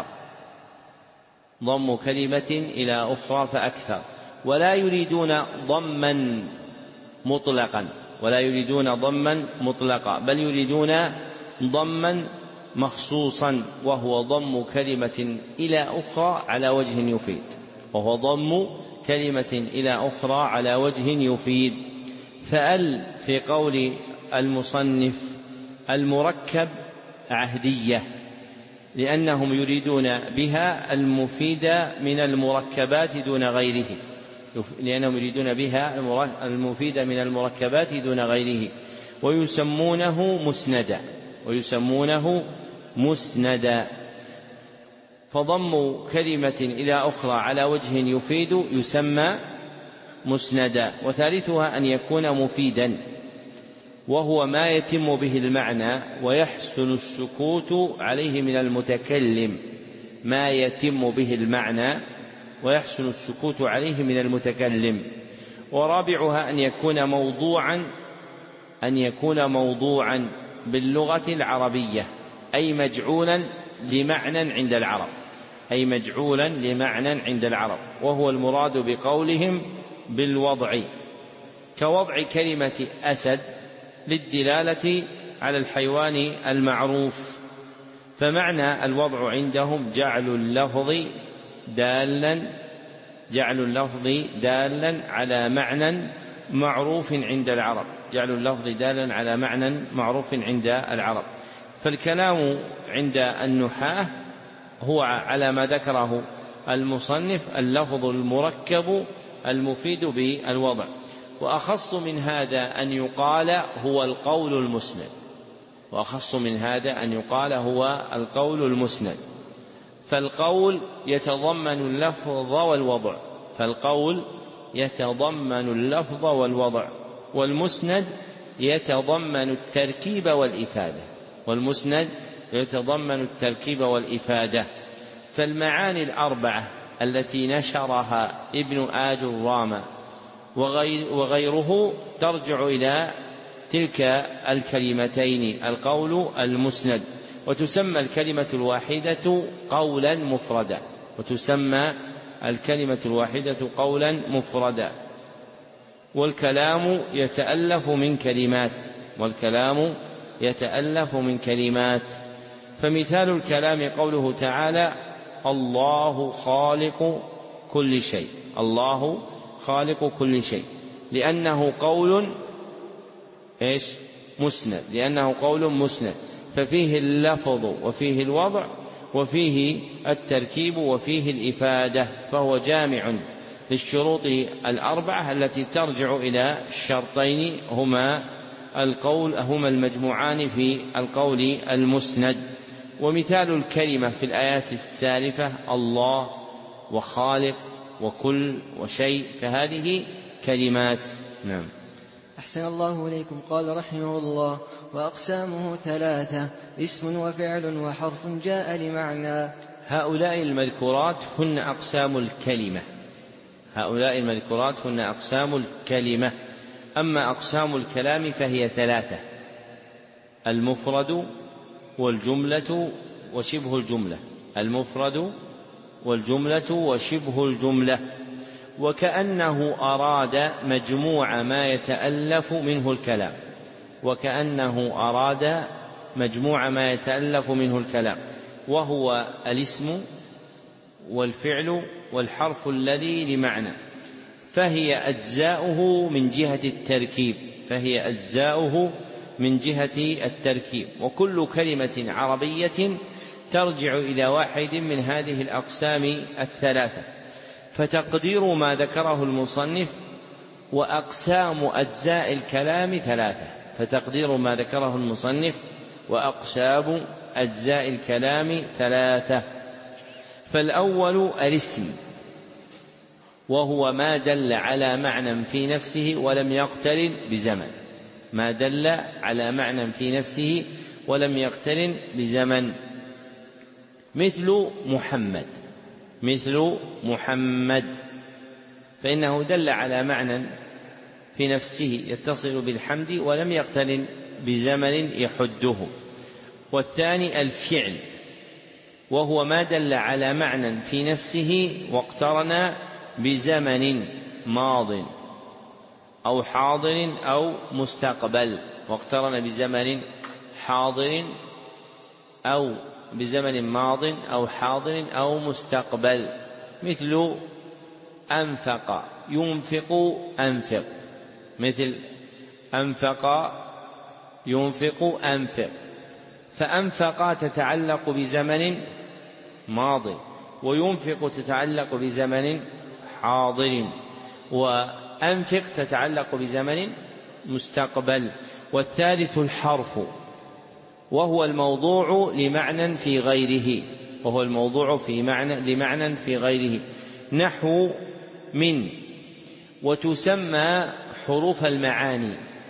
ضم كلمة إلى أخرى فأكثر. ولا يريدون ضما مطلقا، ولا يريدون ضما مطلقا، بل يريدون ضما مخصوصا، وهو ضم كلمة إلى أخرى على وجه يفيد، وهو ضم كلمة إلى أخرى على وجه يفيد. فأل في قول المصنف المركب عهدية، لأنهم يريدون بها المفيد من المركبات دون غيره، لأنهم يريدون بها المفيد من المركبات دون غيره. ويسمونه مسندا، ويسمونه مسندا. فضم كلمة إلى أخرى على وجه يفيد يسمى مسندا. وثالثها أن يكون مفيدا، وهو ما يتم به المعنى ويحسن السكوت عليه من المتكلم، ما يتم به المعنى ويحسن السكوت عليه من المتكلم. ورابعها أن يكون موضوعا، أن يكون موضوعا باللغة العربية، أي مجعولا لمعنى عند العرب، أي مجعولا لمعنى عند العرب، وهو المراد بقولهم بالوضع، كوضع كلمة أسد للدلالة على الحيوان المعروف. فمعنى الوضع عندهم جعل اللفظ دالا، جعل اللفظ دالا على معنى معروف عند العرب، جعل اللفظ دالا على معنى معروف عند العرب. فالكلام عند النحاة هو على ما ذكره المصنف اللفظ المركب المفيد بالوضع. وأخص من هذا أن يقال هو القول المسند، وأخص من هذا أن يقال هو القول المسند. فالقول يتضمن اللفظ والوضع، فالقول يتضمن اللفظ والوضع، والمسند يتضمن التركيب والإفادة، والمسند يتضمن التركيب والإفادة. فالمعاني الأربعة التي نشرها ابن آج الرام وغيره ترجع إلى تلك الكلمتين القول المسند. وتسمى الكلمة الواحدة قولا مفردا، وتسمى الكلمة الواحدة قولا مفردا. والكلام يتألف من كلمات والكلام يتألف من كلمات فمثال الكلام قوله تعالى: الله خالق كل شيء. الله خالق كل شيء، لأنه قول إيش؟ مسند، لأنه قول مسند، ففيه اللفظ وفيه الوضع وفيه التركيب وفيه الإفادة، فهو جامع للشروط الأربعة التي ترجع إلى الشرطين هما القول هما المجموعان في القول المسند. ومثال الكلمة في الآيات السالفة الله وخالق وكل وشيء، فهذه كلمات. نعم. أحسن الله إليكم. قال رحمه الله: وأقسامه ثلاثة: اسم وفعل وحرف جاء لمعنى. هؤلاء المذكورات هن أقسام الكلمة هؤلاء المذكورات هن أقسام الكلمة أما أقسام الكلام فهي ثلاثة: المفرد والجملة وشبه الجملة المفرد والجملة وشبه الجملة. وكأنه أراد مجموع ما يتألف منه الكلام وكأنه أراد مجموع ما يتألف منه الكلام وهو الاسم والفعل والحرف الذي لمعنى، فهي أجزاؤه من جهة التركيب فهي أجزاؤه من جهة التركيب وكل كلمة عربية ترجع إلى واحد من هذه الأقسام الثلاثة. فتقدير ما ذكره المصنف: وأقسام أجزاء الكلام ثلاثة فتقدير ما ذكره المصنف وأقسام أجزاء الكلام ثلاثة. فالأول الاسم، وهو ما دل على معنى في نفسه ولم يقترن بزمن ما دل على معنى في نفسه ولم يقترن بزمن مثل محمد مثل محمد فإنه دل على معنى في نفسه يتصل بالحمد ولم يقترن بزمن يحده. والثاني الفعل، وهو ما دل على معنى في نفسه واقترن بزمن ماض أو حاضر أو مستقبل واقترن بزمن حاضر أو بزمن ماض أو حاضر أو مستقبل مثل أنفق ينفق أنفق مثل أنفق ينفق أنفق فأنفق تتعلق بزمن ماض وينفق تتعلق بزمن حاضر وأنفق تتعلق بزمن مستقبل. والثالث الحرف، وهو الموضوع لمعنى في غيره وهو الموضوع في معنى لمعنى في غيره نحو من، وتسمى حروف المعاني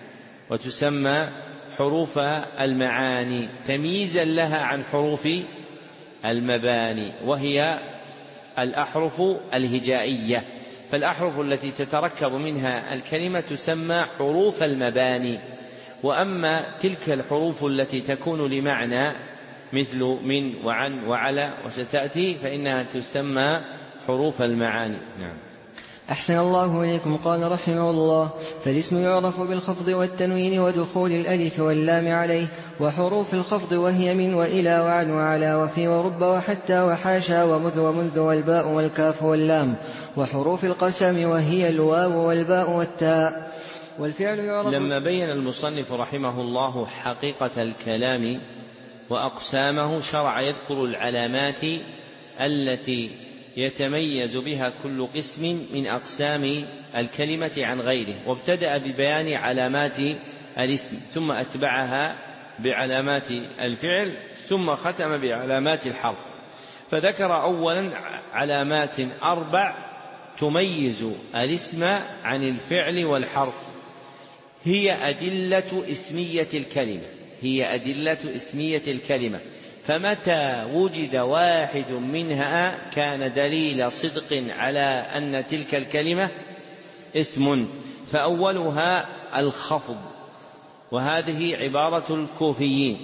وتسمى حروف المعاني تمييزا لها عن حروف المباني، وهي الأحرف الهجائية. فالأحرف التي تتركب منها الكلمة تسمى حروف المباني، وأما تلك الحروف التي تكون لمعنى مثل من وعن وعلى وستأتي فإنها تسمى حروف المعاني. نعم. أحسن الله إليكم. قال رحمه الله: فالاسم يعرف بالخفض والتنوين ودخول الألف واللام عليه، وحروف الخفض وهي من وإلى وعن وعلى وفي ورب وحتى وحاشا ومذ ومنذ والباء والكاف واللام، وحروف القسم وهي الواو والباء والتاء. والفعل يعرف. لما بين المصنف رحمه الله حقيقة الكلام وأقسامه شرع يذكر العلامات التي يتميز بها كل قسم من أقسام الكلمة عن غيره، وابتدأ ببيان علامات الاسم ثم أتبعها بعلامات الفعل ثم ختم بعلامات الحرف. فذكر أولا علامات أربع تميز الاسم عن الفعل والحرف، هي أدلة اسمية الكلمة هي أدلة اسمية الكلمة فمتى وجد واحد منها كان دليل صدق على أن تلك الكلمة اسم. فأولها الخفض، وهذه عبارة الكوفيين،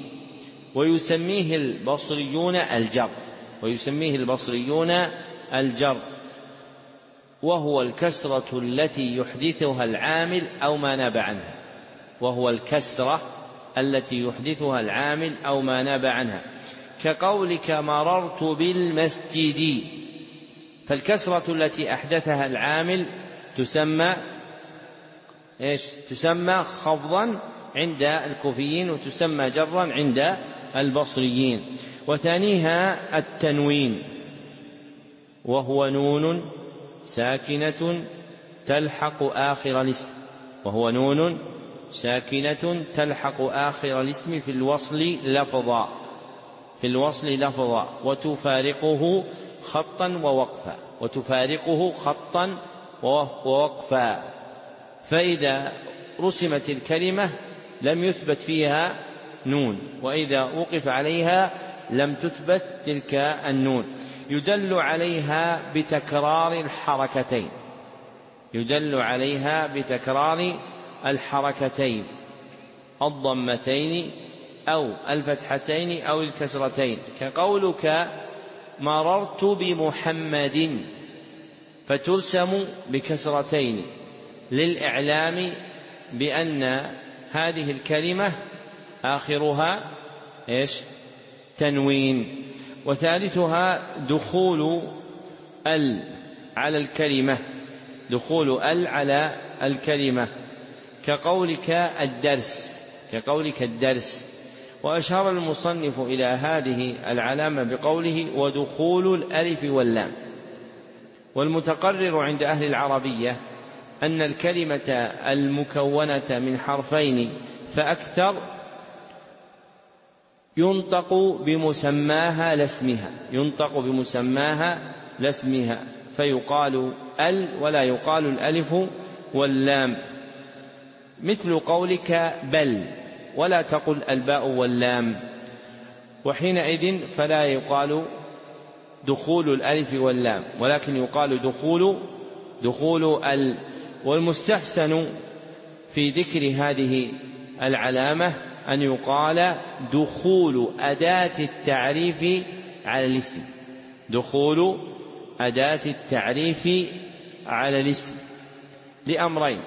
ويسميه البصريون الجر ويسميه البصريون الجر وهو الكسرة التي يحدثها العامل أو ما ناب عنها، وهو الكسرة التي يحدثها العامل أو ما ناب عنها، كقولك مررت بالمسجد، فالكسرة التي أحدثها العامل تسمى إيش؟ تسمى خفضا عند الكوفيين، وتسمى جرا عند البصريين. وثانيها التنوين، وهو نون ساكنة تلحق آخر الاسم، وهو نون ساكنة تلحق آخر الاسم في الوصل لفظا، في الوصل لفظا وتفارقه خطا ووقفا، وتفارقه خطا ووقفا. فإذا رسمت الكلمة لم يثبت فيها نون، وإذا وقف عليها لم تثبت تلك النون. يدل عليها بتكرار الحركتين، يدل عليها بتكرار الحركتين الضمتين أو الفتحتين أو الكسرتين، كقولك مررت بمحمد، فترسم بكسرتين للإعلام بأن هذه الكلمة آخرها إيش؟ تنوين. وثالثها دخول ال على الكلمة، دخول ال على الكلمة، كقولك الدرس، كقولك الدرس. وأشار المصنف إلى هذه العلامة بقوله ودخول الألف واللام. والمتقرر عند أهل العربية أن الكلمة المكونة من حرفين فأكثر ينطق بمسماها لاسمها، ينطق بمسماها لاسمها، فيقال ال ولا يقال الألف واللام، مثل قولك بل ولا تقل الباء واللام، وحينئذ فلا يقال دخول الألف واللام، ولكن يقال دخول دخول ال. والمستحسن في ذكر هذه العلامة أن يقال دخول أداة التعريف على الاسم، دخول أداة التعريف على الاسم، لأمرين: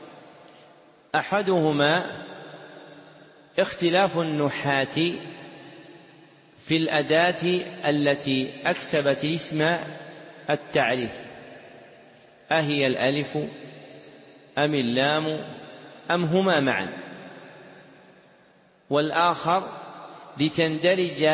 أحدهما اختلاف النحاة في الأداة التي أكسبت اسم التعريف، أهي الألف أم اللام أم هما معا. والآخر لتندرج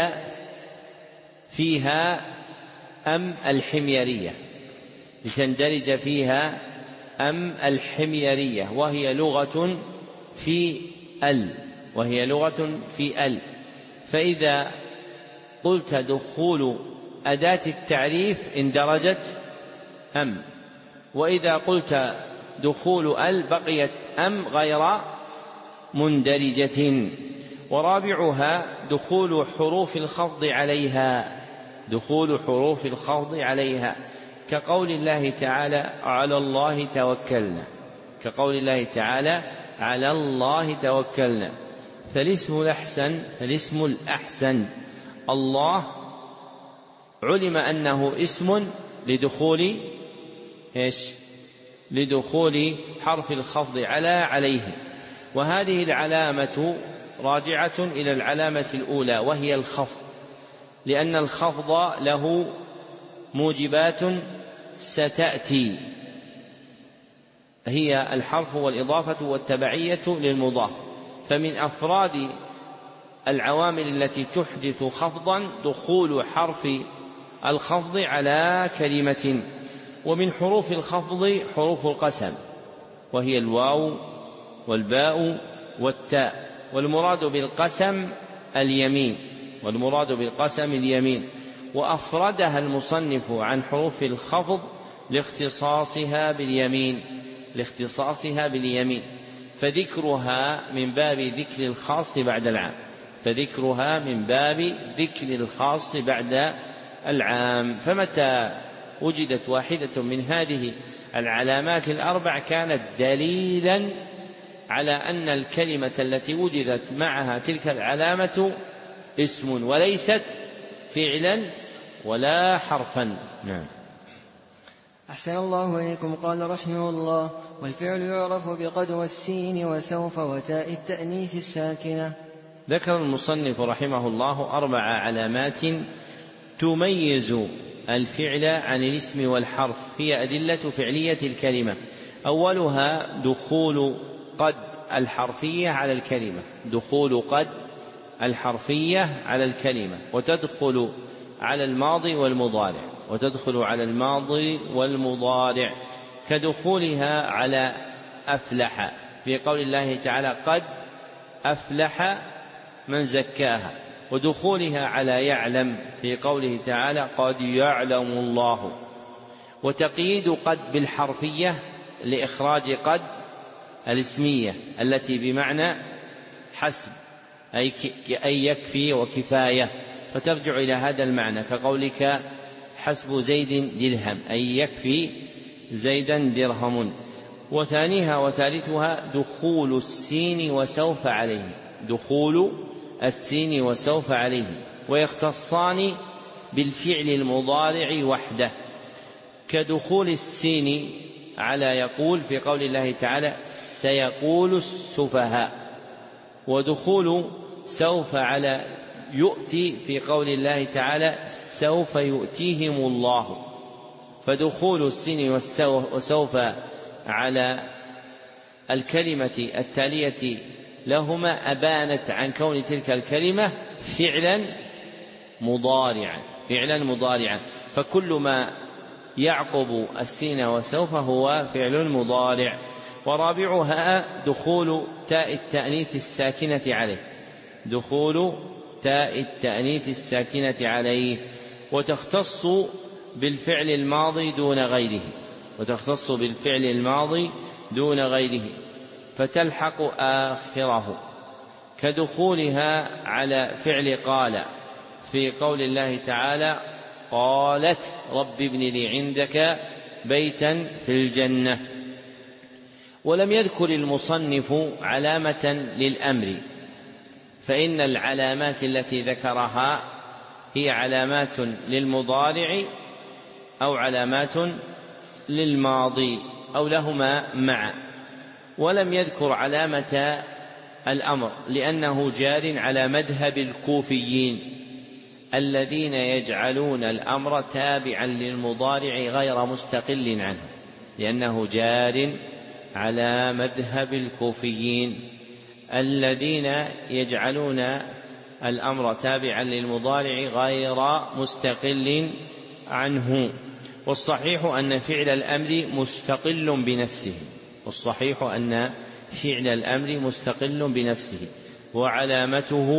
فيها أم الحميرية، لتندرج فيها أم الحميرية، وهي لغة في ال، وهي لغة في ال. فإذا قلت دخول أداة التعريف اندرجت أم، وإذا قلت دخول ال بقيت أم غير مندرجة. ورابعها دخول حروف الخفض عليها، دخول حروف الخفض عليها، كقول الله تعالى على الله توكلنا، كقول الله تعالى على الله توكلنا. فالاسم الأحسن، فالاسم الأحسن الله علم أنه اسم لدخول إيش؟ لدخول حرف الخفض على عليه. وهذه العلامة راجعة إلى العلامة الأولى وهي الخفض، لأن الخفض له موجبات ستأتي، هي الحرف والإضافة والتبعية للمضاف. فمن أفراد العوامل التي تحدث خفضا دخول حرف الخفض على كلمة. ومن حروف الخفض حروف القسم، وهي الواو والباء والتاء، والمراد بالقسم اليمين، والمراد بالقسم اليمين. وأفردها المصنف عن حروف الخفض لاختصاصها باليمين، لاختصاصها باليمين، فذكرها من باب ذكر الخاص بعد العام، فذكرها من باب ذكر الخاص بعد العام. فمتى وجدت واحدة من هذه العلامات الأربع كانت دليلا على أن الكلمة التي وجدت معها تلك العلامة اسم وليست فعلا ولا حرفا. نعم. أحسن الله إليكم. قال رحمه الله: والفعل يعرف بقد والسين وسوف وتاء التأنيث الساكنة. ذكر المصنف رحمه الله أربع علامات تميز الفعل عن الاسم والحرف، هي أدلة فعلية الكلمة. أولها دخول قد الحرفية على الكلمة، دخول قد الحرفية على الكلمة، وتدخل على الماضي والمضارع، وتدخل على الماضي والمضارع كدخولها على أفلح في قول الله تعالى: قد أفلح من زكاها، ودخولها على يعلم في قوله تعالى: قد يعلم الله. وتقييد قد بالحرفية لإخراج قد الاسمية التي بمعنى حسب، أي يكفي وكفاية، فترجع إلى هذا المعنى، كقولك: حسب زيد درهم، أي يكفي زيدا درهم. وثانيها وثالثها دخول السين وسوف عليه، دخول السين وسوف عليه، ويختصان بالفعل المضارع وحده، كدخول السين على يقول في قول الله تعالى: سيقول السفهاء، ودخول سوف على يؤتي في قول الله تعالى: سوف يؤتيهم الله. فدخول السين وسوف على الكلمة التالية لهما أبانت عن كون تلك الكلمة فعلا مضارعا، فعلا مضارعا، فكل ما يعقب السين وسوف هو فعل مضارع. ورابعها دخول تاء التأنيث الساكنة عليه، دخول تاء التأنيث الساكنة عليه، وتختص بالفعل الماضي دون غيره، وتختص بالفعل الماضي دون غيره فتلحق آخره، كدخولها على فعل قال في قول الله تعالى: قالت رب ابن لي عندك بيتا في الجنة. ولم يذكر المصنف علامة للأمر، فإن العلامات التي ذكرها هي علامات للمضارع أو علامات للماضي أو لهما معا، ولم يذكر علامة الأمر لأنه جار على مذهب الكوفيين الذين يجعلون الأمر تابعا للمضارع غير مستقل عنه، لأنه جار على مذهب الكوفيين الذين يجعلون الأمر تابعا للمضارع غير مستقل عنه. والصحيح أن فعل الأمر مستقل بنفسه، والصحيح أن فعل الأمر مستقل بنفسه، وعلامته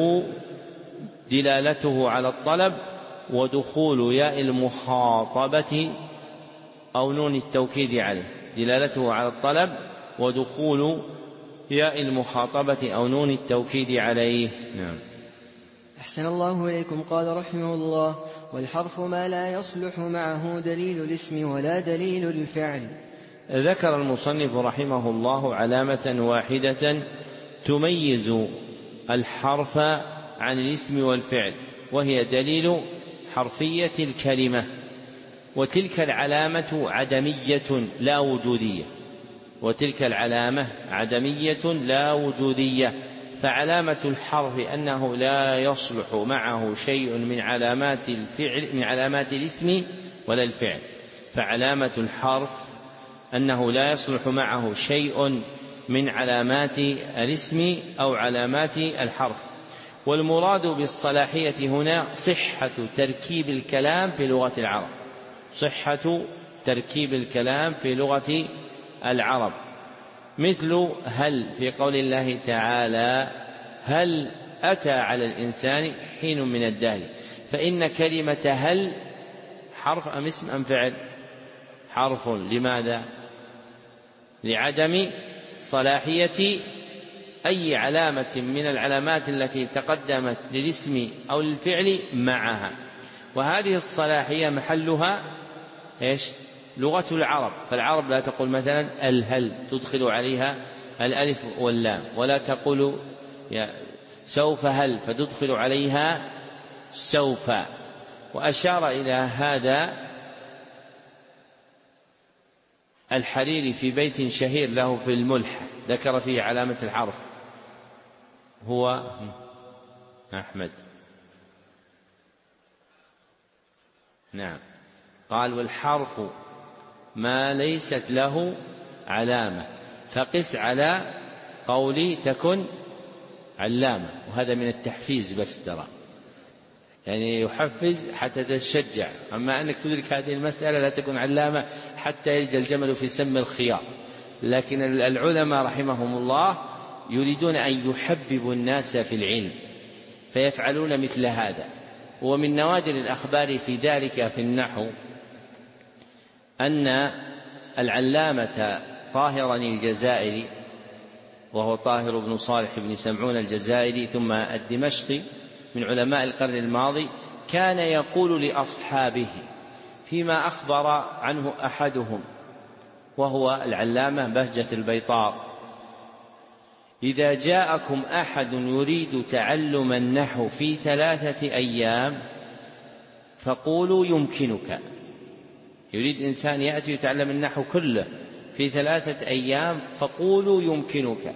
دلالته على الطلب، ودخول ياء المخاطبة أو نون التوكيد عليه، دلالته على الطلب ودخول ياء المخاطبة أو نون التوكيد عليه. نعم. أحسن الله إليكم. قال رحمه الله: والحرف ما لا يصلح معه دليل الاسم ولا دليل الفعل. ذكر المصنف رحمه الله علامة واحدة تميز الحرف عن الاسم والفعل، وهي دليل حرفية الكلمة، وتلك العلامة عدمية لا وجودية، وتلك العلامة عدمية لا وجودية. فعلامة الحرف أنه لا يصلح معه شيء من علامات الفعل من علامات الاسم ولا الفعل، فعلامة الحرف أنه لا يصلح معه شيء من علامات الاسم أو علامات الحرف. والمراد بالصلاحية هنا صحة تركيب الكلام في لغة العرب، صحة تركيب الكلام في لغة العرب، مثل هل في قول الله تعالى: هل أتى على الإنسان حين من الدهر، فإن كلمة هل حرف أم اسم أم فعل؟ حرف. لماذا؟ لعدم صلاحية أي علامة من العلامات التي تقدمت للاسم أو للفعل معها، وهذه الصلاحية محلها إيش؟ لغة العرب. فالعرب لا تقول مثلا الهل تدخل عليها الألف واللام، ولا تقول سوف هل فتدخل عليها سوف. وأشار إلى هذا الحريري في بيت شهير له في الملحة ذكر فيه علامة الحرف هو أحمد. نعم. قال والحرف ما ليست له علامة فقس على قولي تكن علامة. وهذا من التحفيز بس ترى، يعني يحفز حتى تتشجع. أما أنك تدرك هذه المسألة لا تكن علامة حتى يلج الجمل في سم الخياط. لكن العلماء رحمهم الله يريدون أن يحببوا الناس في العلم فيفعلون مثل هذا. ومن نوادر الأخبار في ذلك في النحو أن العلامة طاهر الجزائري، وهو طاهر بن صالح بن سمعون الجزائري ثم الدمشقي من علماء القرن الماضي، كان يقول لأصحابه فيما أخبر عنه أحدهم وهو العلامة بهجة البيطار: إذا جاءكم أحد يريد تعلم النحو في ثلاثة أيام فقولوا يمكنك. يريد إنسان يأتي يتعلم النحو كله في ثلاثة أيام فقولوا يمكنك،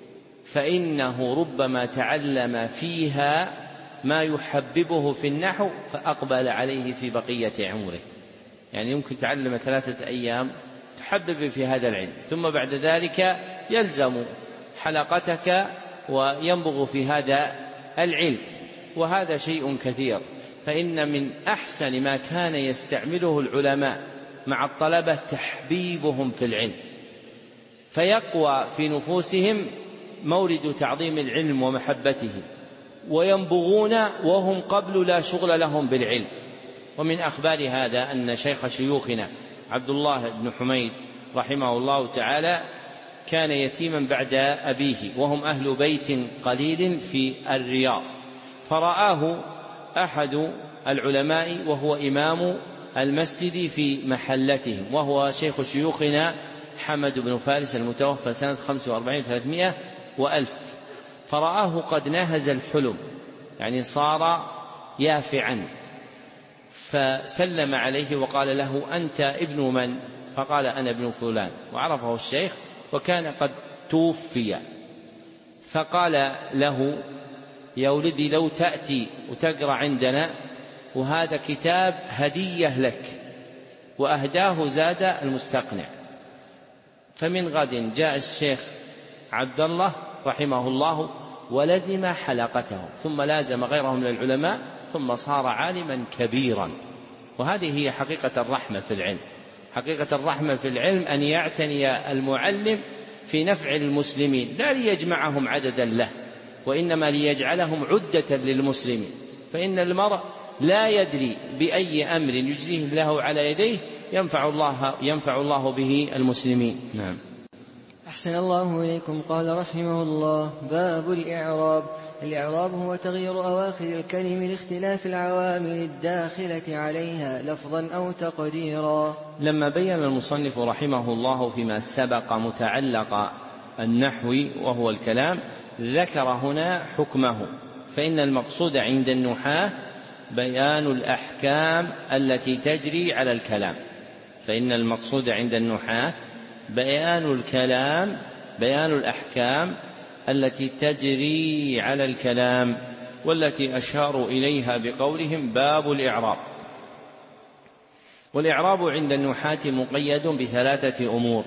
فإنه ربما تعلم فيها ما يحببه في النحو فأقبل عليه في بقية عمره. يعني يمكن تعلم ثلاثة أيام تحبب في هذا العلم، ثم بعد ذلك يلزم حلقتك وينبغ في هذا العلم، وهذا شيء كثير. فإن من أحسن ما كان يستعمله العلماء مع الطلبة تحبيبهم في العلم، فيقوى في نفوسهم مورد تعظيم العلم ومحبته، وينبغون وهم قبل لا شغل لهم بالعلم. ومن أخبار هذا أن شيخ شيوخنا عبد الله بن حميد رحمه الله تعالى كان يتيما بعد أبيه، وهم أهل بيت قليل في الرياض، فرآه أحد العلماء وهو إمام المسجد في محلتهم، وهو شيخ شيوخنا حمد بن فارس المتوفى سنة خمس وأربعين وثلاثمائة وألف. فرآه قد ناهز الحلم، يعني صار يافعا، فسلم عليه وقال له: أنت ابن من؟ فقال: أنا ابن فلان. وعرفه الشيخ وكان قد توفي، فقال له: يا ولدي لو تأتي وتقرأ عندنا، وهذا كتاب هدية لك. وأهداه زاد المستقنع. فمن غد جاء الشيخ عبد الله رحمه الله ولزم حلقته، ثم لازم غيره من العلماء، ثم صار عالما كبيرا. وهذه هي حقيقة الرحمة في العلم. حقيقة الرحمة في العلم أن يعتني المعلم في نفع المسلمين، لا ليجمعهم عددا له، وإنما ليجعلهم عدة للمسلمين. فإن المرء لا يدري بأي أمر يجزيه الله على يديه ينفع الله, ينفع الله به المسلمين. نعم. أحسن الله إليكم. قال رحمه الله: باب الإعراب. الإعراب هو تغيير أواخر الكلم لاختلاف العوامل الداخلة عليها لفظا أو تقديرا. لما بين المصنف رحمه الله فيما سبق متعلق النحو وهو الكلام، ذكر هنا حكمه. فإن المقصود عند النحاة بيان الأحكام التي تجري على الكلام. فإن المقصود عند النحاة بيان الكلام بيان الأحكام التي تجري على الكلام، والتي أشاروا إليها بقولهم باب الإعراب. والإعراب عند النحاة مقيد بثلاثة أمور: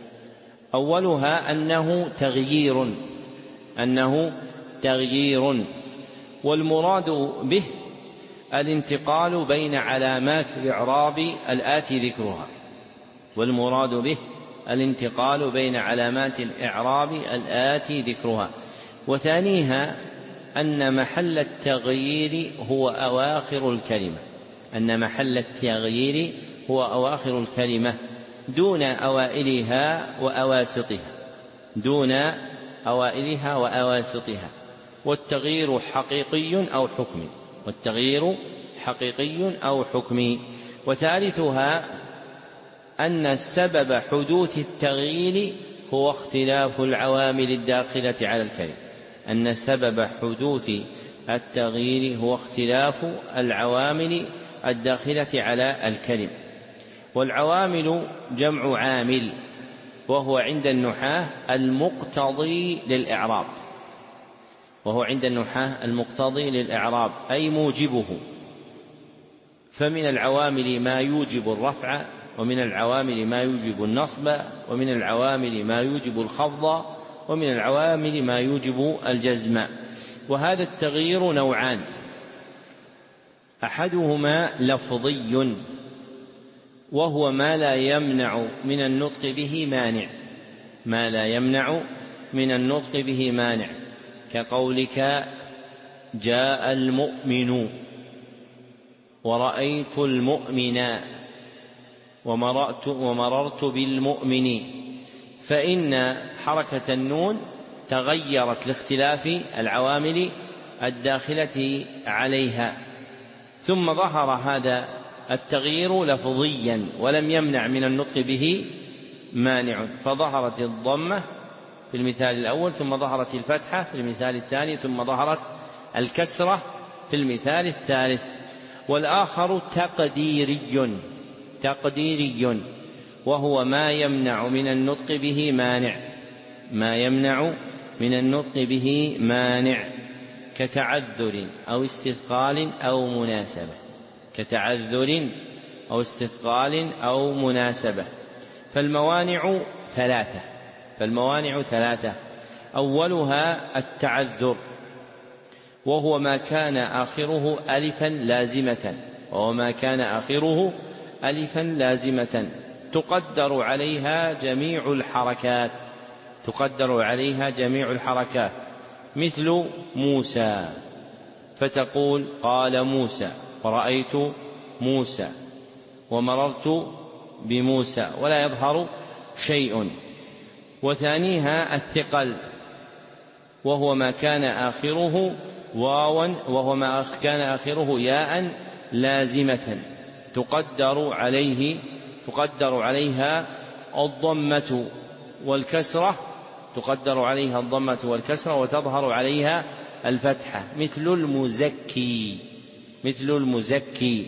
أولها أنه تغيير أنه تغيير والمراد به الانتقال بين علامات الإعراب الآتي ذكرها والمراد به الانتقال بين علامات الإعراب الآتي ذكرها وثانيها أن محل التغيير هو أواخر الكلمة أن محل التغيير هو أواخر الكلمة دون أوائلها وأواسطها دون أوائلها وأواسطها والتغيير حقيقي أو حكمي والتغيير حقيقي أو حكمي وثالثها أن السبب حدوث التغيير هو اختلاف العوامل الداخلة على الكلمة أن سبب حدوث التغيير هو اختلاف العوامل الداخلة على الكلمة والعوامل جمع عامل، وهو عند النحاة المقتضي للإعراب وهو عند النحاة المقتضي للإعراب أي موجبه. فمن العوامل ما يوجب الرفع، ومن العوامل ما يوجب النصب، ومن العوامل ما يوجب الخفض، ومن العوامل ما يوجب الجزم. وهذا التغيير نوعان: أحدهما لفظي، وهو ما لا يمنع من النطق به مانع ما لا يمنع من النطق به مانع كقولك جاء المؤمن، ورأيت المؤمن، ومررت, ومررت بالمؤمن، فإن حركة النون تغيرت لاختلاف العوامل الداخلة عليها، ثم ظهر هذا التغيير لفظيا ولم يمنع من النطق به مانع، فظهرت الضمة في المثال الأول، ثم ظهرت الفتحة في المثال الثاني، ثم ظهرت الكسرة في المثال الثالث. والآخر تقديري تقديري وهو ما يمنع من النطق به مانع ما يمنع من النطق به مانع كتعذر أو استثقال أو مناسبة كتعذر أو استثقال أو مناسبة. فالموانع ثلاثة فالموانع ثلاثة أولها التعذر، وهو ما كان آخره ألفا لازمة وهو ما كان آخره ألفا لازمة تقدر عليها جميع الحركات تقدر عليها جميع الحركات مثل موسى، فتقول قال موسى، ورأيت موسى، ومررت بموسى، ولا يظهر شيء. وثانيها الثقل، وهو ما كان آخره واوا وهو ما كان آخره ياء لازمة تقدر عليه تقدر عليها الضمة والكسرة تقدر عليها الضمة والكسرة وتظهر عليها الفتحة مثل المزكي مثل المزكي.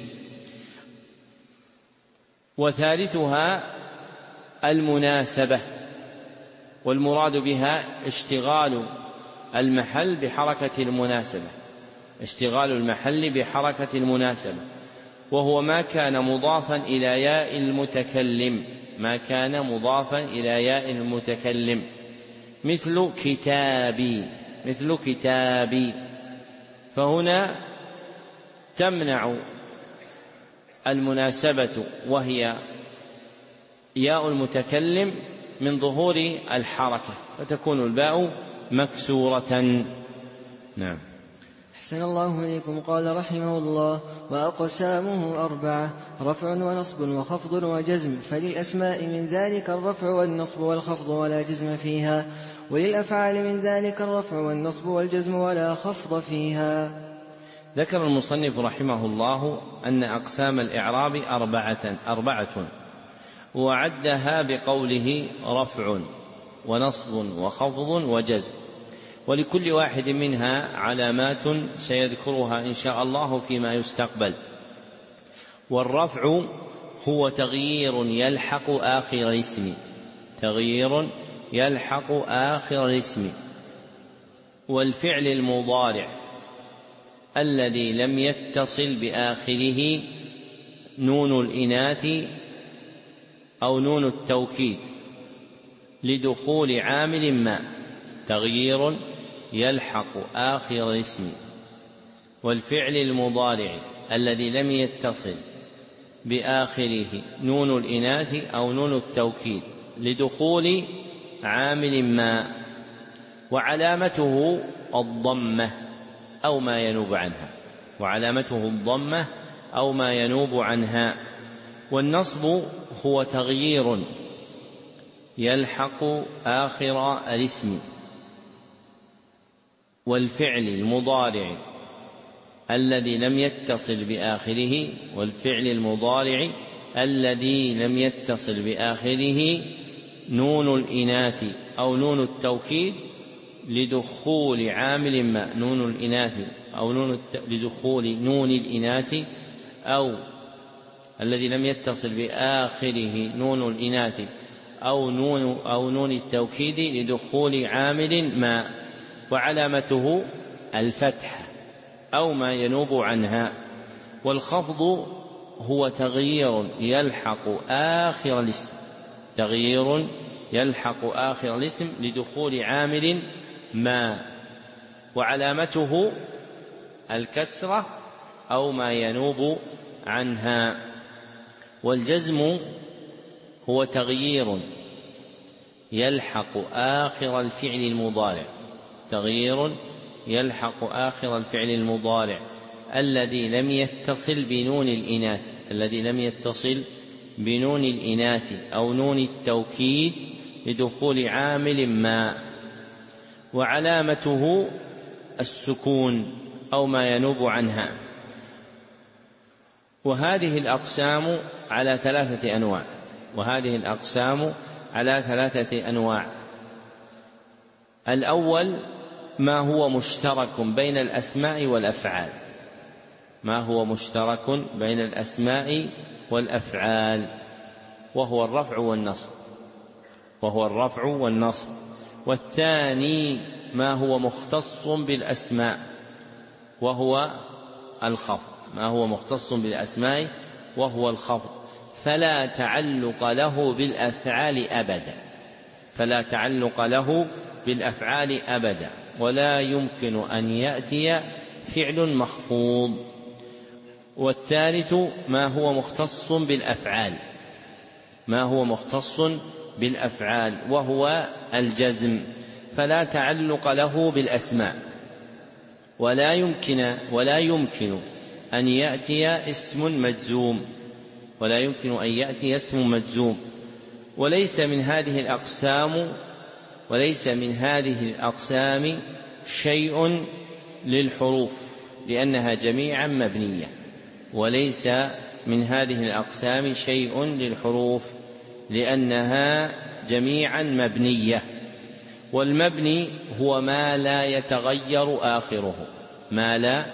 وثالثها المناسبة، والمراد بها اشتغال المحل بحركة المناسبة اشتغال المحل بحركة المناسبة وهو ما كان مضافا إلى ياء المتكلم ما كان مضافا إلى ياء المتكلم مثل كتابي مثل كتابي. فهنا تمنع المناسبة وهي ياء المتكلم من ظهور الحركة، فتكون الباء مكسورة. نعم. أحسن الله إليكم. قال رحمه الله: وأقسامه أربعة: رفع ونصب وخفض وجزم، فللأسماء من ذلك الرفع والنصب والخفض ولا جزم فيها، وللأفعال من ذلك الرفع والنصب والجزم ولا خفض فيها. ذكر المصنف رحمه الله أن أقسام الإعراب أربعة أربعة وعدها بقوله رفع ونصب وخفض وجزم، ولكل واحد منها علامات سيذكرها إن شاء الله فيما يستقبل. والرفع هو تغيير يلحق آخر الاسم تغيير يلحق آخر الاسم والفعل المضارع الذي لم يتصل بآخره نون الإناث أو نون التوكيد لدخول عامل ما تغيير يلحق آخر الاسم والفعل المضارع الذي لم يتصل بآخره نون الإناث أو نون التوكيد لدخول عامل ما، وعلامته الضمة أو ما ينوب عنها وعلامته الضمة أو ما ينوب عنها. والنصب هو تغيير يلحق آخر الاسم والفعل المضارع الذي لم يتصل بآخره والفعل المضارع الذي لم يتصل بآخره نون الإناث أو نون التوكيد لدخول عامل ما نون الإناث أو نون الت... لدخول نون الإناث أو الذي لم يتصل بآخره نون الإناث أو نون, أو نون التوكيد لدخول عامل ما، وعلامته الفتح أو ما ينوب عنها. والخفض هو تغيير يلحق آخر الاسم، تغيير يلحق آخر الاسم لدخول عامل ما، وعلامته الكسرة أو ما ينوب عنها. والجزم هو تغيير يلحق آخر الفعل المضارع، تغيير يلحق آخر الفعل المضارع الذي لم يتصل بنون الإناث، الذي لم يتصل بنون الإناث أو نون التوكيد لدخول عامل ما، وعلامته السكون أو ما ينوب عنها. وهذه الأقسام على ثلاثة أنواع، وهذه الأقسام على ثلاثة أنواع. الأول ما هو مشترك بين الأسماء والأفعال، ما هو مشترك بين الأسماء والأفعال، وهو الرفع والنصب، وهو الرفع والنصب. والثاني ما هو مختص بالأسماء وهو الخفض، ما هو مختص بالأسماء وهو الخفض، فلا تعلق له بالأفعال أبدا، فلا تعلق له بالأفعال أبدا، ولا يمكن أن يأتي فعل مخفوض. والثالث ما هو مختص بالأفعال، ما هو مختص بالأفعال وهو الجزم، فلا تعلق له بالأسماء، ولا يمكن ولا يمكن أن يأتي اسم مجزوم، ولا يمكن أن يأتي اسم مجزوم. وليس من هذه الأقسام وليس من هذه الأقسام شيء للحروف لأنها جميعا مبنية، وليس من هذه الأقسام شيء للحروف لأنها جميعا مبنية. والمبني هو ما لا يتغير آخره، ما لا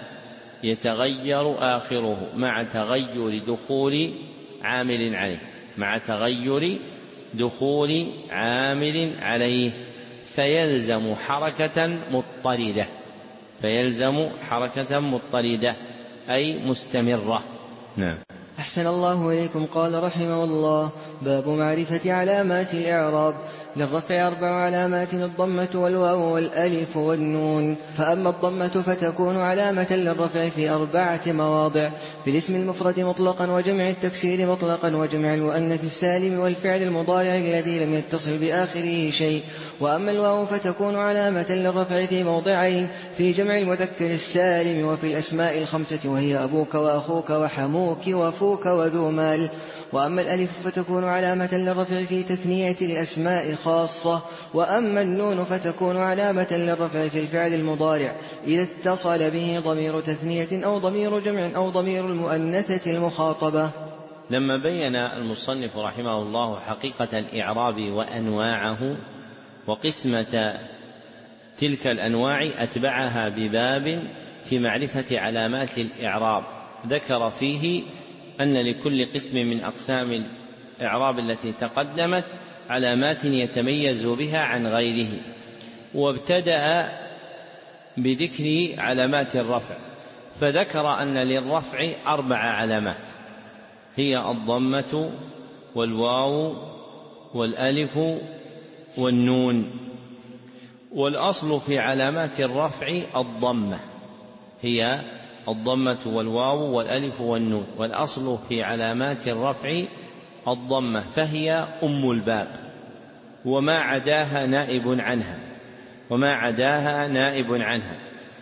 يتغير آخره مع تغير دخول عامل عليه، مع تغير دخول عامل عليه، فيلزم حركة مضطردة، فيلزم حركة مضطردة أي مستمرة. نعم. أحسن الله إليكم. قال رحمه الله: باب معرفة علامات الإعراب. للرفع أربع علامات: الضمة والواو والألف والنون. فأما الضمة فتكون علامة للرفع في أربعة مواضع: في الاسم المفرد مطلقا، وجمع التكسير مطلقا، وجمع المؤنث السالم، والفعل المضارع الذي لم يتصل بآخره شيء. وأما الواو فتكون علامة للرفع في موضعين: في جمع المذكر السالم، وفي الأسماء الخمسة وهي أبوك وأخوك وحموك وفوك وذو مال. وأما الألف فتكون علامة للرفع في تثنية الأسماء خاصة. وأما النون فتكون علامة للرفع في الفعل المضارع إذا اتصل به ضمير تثنية أو ضمير جمع أو ضمير المؤنثة المخاطبة. لما بين المصنف رحمه الله حقيقة الإعراب وأنواعه وقسمة تلك الأنواع أتبعها بباب في معرفة علامات الإعراب، ذكر فيه أن لكل قسم من أقسام الإعراب التي تقدمت علامات يتميز بها عن غيره. وابتدأ بذكر علامات الرفع، فذكر أن للرفع أربع علامات: هي الضمة والواو والألف والنون. والأصل في علامات الرفع الضمة، هي الضمة والواو والألف والنون، والأصل في علامات الرفع الضمة، فهي أم الباب، وما عداها نائب عنها، وما عداها نائب عنها.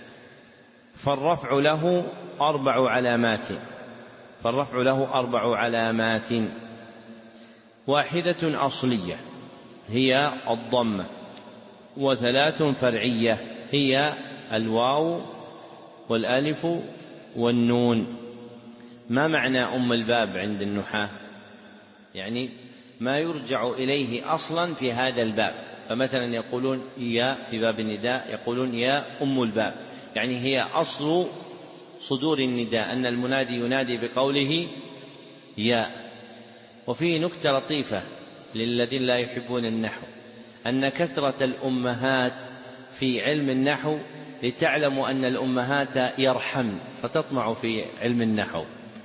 فالرفع له أربع علامات، فالرفع له أربع علامات: واحدة أصلية هي الضمة، وثلاث فرعية هي الواو والألف والنون. ما معنى أم الباب عند النحاة؟ يعني ما يرجع إليه أصلا في هذا الباب. فمثلا يقولون يا في باب النداء، يقولون يا أم الباب، يعني هي أصل صدور النداء، أن المنادي ينادي بقوله ياء. وفيه نكتة لطيفة للذين لا يحبون النحو، أن كثرة الأمهات في علم النحو لتعلموا أن الأمهات يرحمن فتطمع في علم النحو.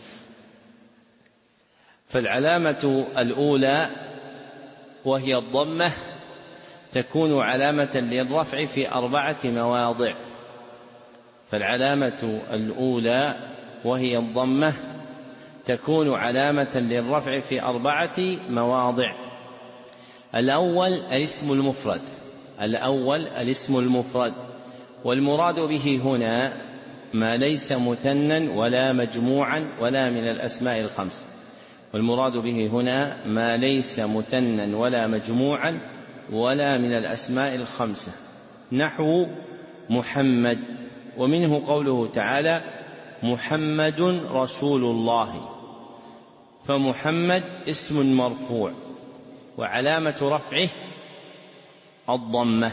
فالعلامة الأولى وهي الضمة تكون علامة للرفع في أربعة مواضع. فالعلامة الأولى وهي الضمة تكون علامة للرفع في أربعة مواضع. الأول الاسم المفرد الأول الاسم المفرد والمراد به هنا ما ليس مثنى ولا مجموعا ولا من الأسماء الخمس. والمراد به هنا ما ليس مثنى ولا مجموعا ولا من الأسماء الخمسة، نحو محمد. ومنه قوله تعالى محمد رسول الله، فمحمد اسم مرفوع وعلامة رفعه الضمة.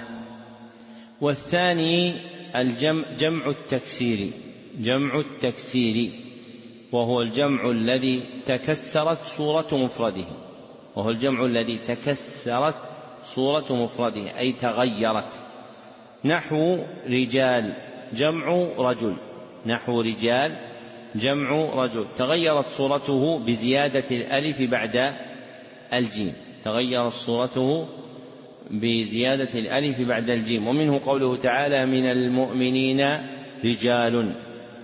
والثاني الجمع جمع التكسير جمع التكسير وهو الجمع الذي تكسرت صورة مفرده وهو الجمع الذي تكسرت صورة مفرده أي تغيرت، نحو رجال جمع رجل نحو رجال جمع رجل تغيرت صورته بزيادة الألف بعد الجيم تغيرت صورته بزيادة الألف بعد الجيم. ومنه قوله تعالى من المؤمنين رجال،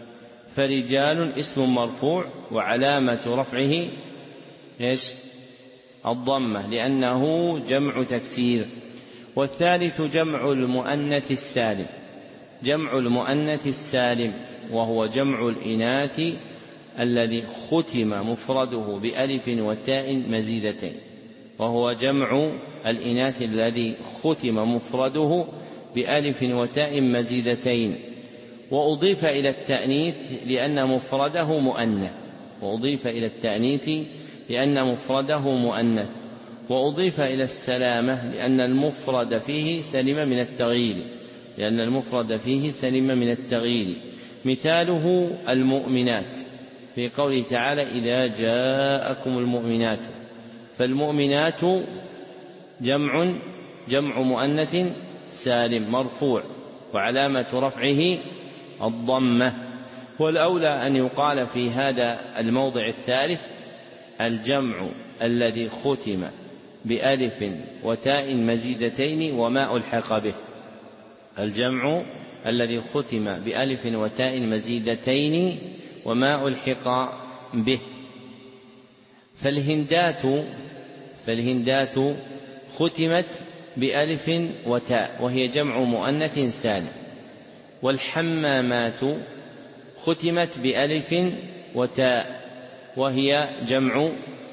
فرجال اسم مرفوع وعلامة رفعه إيش؟ الضمة لأنه جمع تكسير. والثالث جمع المؤنث السالم جمع المؤنث السالم وهو جمع الإناث الذي ختم مفرده بألف وتاء مزيدتين وهو جمع الإناث الذي ختم مفرده بألف وتاء مزيدتين وأضيف إلى التأنيث لأن مفرده مؤنث وأضيف إلى التأنيث لأن مفرده مؤنث وأضيف إلى السلامة لأن المفرد فيه سلم من التغيير لأن المفرد فيه سلم من التغيير. مثاله المؤمنات في قوله تعالى إذا جاءكم المؤمنات، فالمؤمنات جمع جمع مؤنث سالم مرفوع وعلامة رفعه الضمة. والأولى أن يقال في هذا الموضع الثالث الجمع الذي ختم بألف وتاء مزيدتين وما ألحق به الجمع الذي ختم بألف وتاء مزيدتين وما ألحق به. فالهندات فالهندات ختمت بألف وتاء وهي جمع مؤنث سالم، والحمامات ختمت بألف وتاء وهي جمع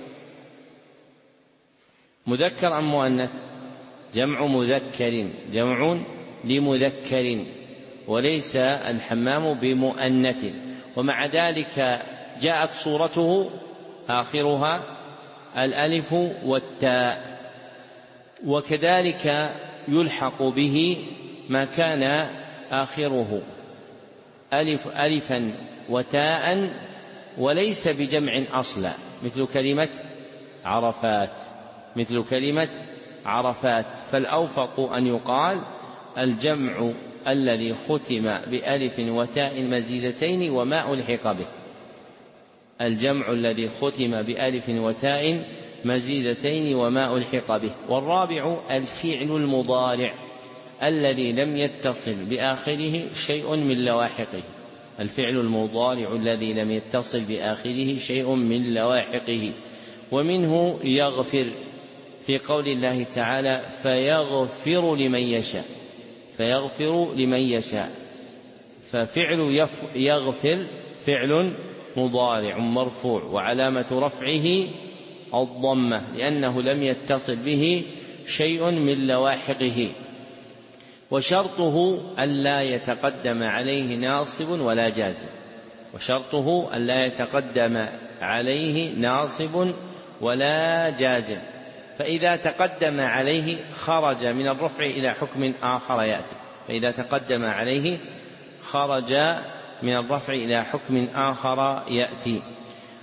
مذكر أم مؤنث؟ جمع مذكر جمع لمذكر وليس الحمام بمؤنث، ومع ذلك جاءت صورته آخرها الألف والتاء. وكذلك يلحق به ما كان آخره ألف ألفا وتاء وليس بجمع أصلا مثل كلمة عرفات مثل كلمة عرفات فالأوفق أن يقال الجمع الذي ختم بألف وتاء مزيدتين وما ألحق به الجمع الذي ختم بألف وتاء مزيدتين وما ألحق به. والرابع الفعل المضارع الذي لم يتصل بآخره شيء من لواحقه الفعل المضارع الذي لم يتصل بآخره شيء من لواحقه. ومنه يغفر في قول الله تعالى فيغفر لمن يشاء فيغفر لمن يشاء ففعل يغفر فعل مضارع مرفوع وعلامة رفعه الضمة لأنه لم يتصل به شيء من لواحقه. وشرطه ألا يتقدم عليه ناصب ولا جازم وشرطه ألا يتقدم عليه ناصب ولا جازم فإذا تقدم عليه خرج من الرفع إلى حكم آخر يأتي فإذا تقدم عليه خرج من الرفع إلى حكم آخر يأتي.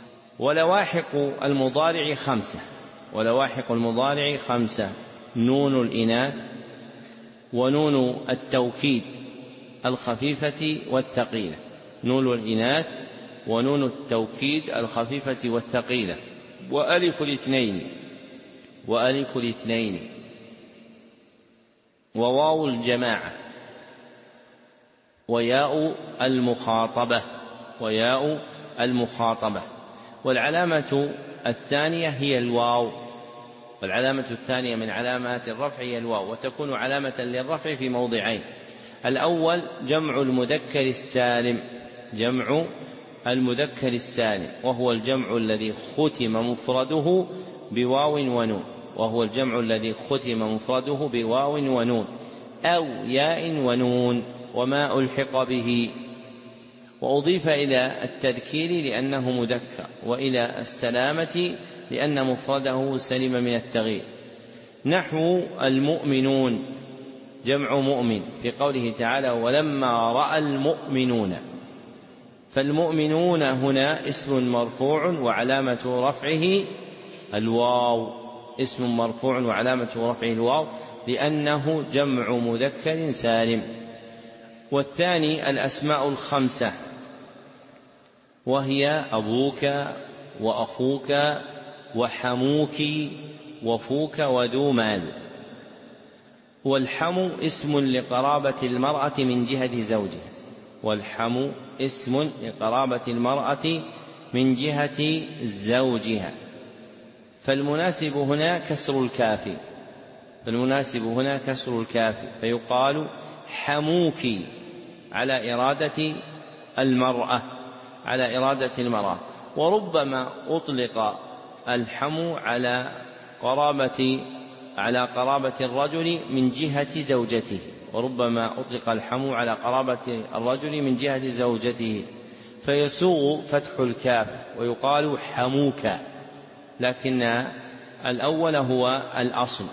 ولواحق المضارع خمسة ولواحق المضارع خمسة نون الإناث ونون التوكيد الخفيفة والثقيلة نون الإناث ونون التوكيد الخفيفة والثقيلة وألف الاثنين وألف الاثنين وواو الجماعة وياء المخاطبة وياء المخاطبة والعلامة الثانية هي الواو والعلامة الثانية من علامات الرفع هي الواو وتكون علامة للرفع في موضعين. الأول جمع المذكر السالم جمع المذكر السالم وهو الجمع الذي ختم مفرده بواو ونون وهو الجمع الذي ختم مفرده بواو ونون أو ياء ونون وما ألحق به وأضيف إلى التذكير لأنه مذكر وإلى السلامة لأن مفرده سلم من التغيير. نحو المؤمنون جمع مؤمن في قوله تعالى ولما رأى المؤمنون فالمؤمنون هنا اسم مرفوع وعلامة رفعه الواو اسم مرفوع وعلامة رفعه الواو لأنه جمع مذكر سالم. والثاني الأسماء الخمسة وهي أبوك وأخوك وحموك وفوك وذو مال. والحم اسم لقرابة المرأة من جهة زوجها والحم اسم لقرابة المرأة من جهة زوجها فالمناسب هنا كسر الكاف فالمناسب هنا كسر الكاف فيقال حموك على إرادة المرأة على إرادة المرأة. وربما أطلق الحم على قرابة على قرابة الرجل من جهة زوجته وربما أطلق الحم على قرابة الرجل من جهة زوجته فيسوغ فتح الكاف ويقال حموك لكن الأول هو الأصل.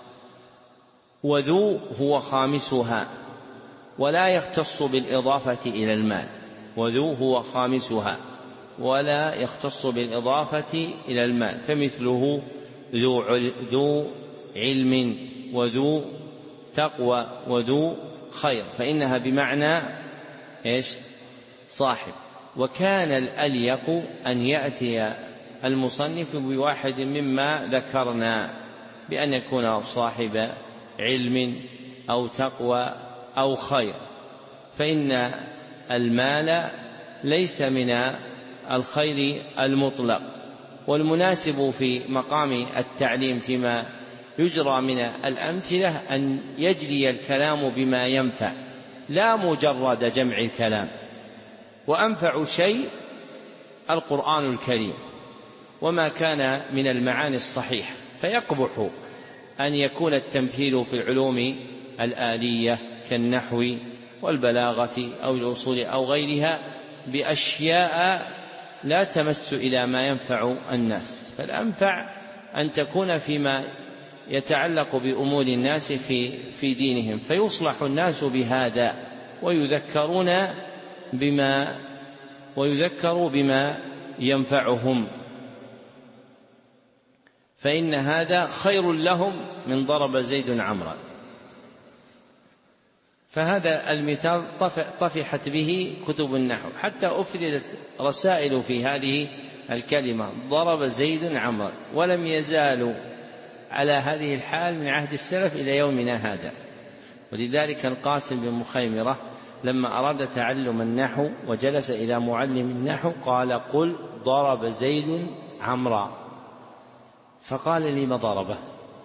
وذو هو خامسها ولا يختص بالإضافة إلى المال وذو هو خامسها ولا يختص بالإضافة إلى المال فمثله ذو علم وذو تقوى وذو خير فإنها بمعنى إيش صاحب. وكان الأليق أن يأتي المصنف بواحد مما ذكرنا بأن يكون صاحب علم أو تقوى أو خير فإن المال ليس من الخير المطلق. والمناسب في مقام التعليم فيما يجرى من الأمثلة أن يجري الكلام بما ينفع لا مجرد جمع الكلام. وأنفع شيء القرآن الكريم وما كان من المعاني الصحيحة فيقبح أن يكون التمثيل في العلوم الآلية كالنحو والبلاغة أو الأصول أو غيرها بأشياء لا تمس إلى ما ينفع الناس. فالأنفع أن تكون فيما يتعلق بأمور الناس في في دينهم فيصلح الناس بهذا ويذكرون بما ويذكروا بما ينفعهم فإن هذا خير لهم من ضرب زيد عمرا. فهذا المثال طفحت به كتب النحو حتى أفردت رسائل في هذه الكلمة ضرب زيد عمرا ولم يزالوا على هذه الحال من عهد السلف إلى يومنا هذا. ولذلك القاسم بن مخيمرة لما أراد تعلم النحو وجلس إلى معلم النحو قال قل ضرب زيد عمرا فقال لي ما ضربه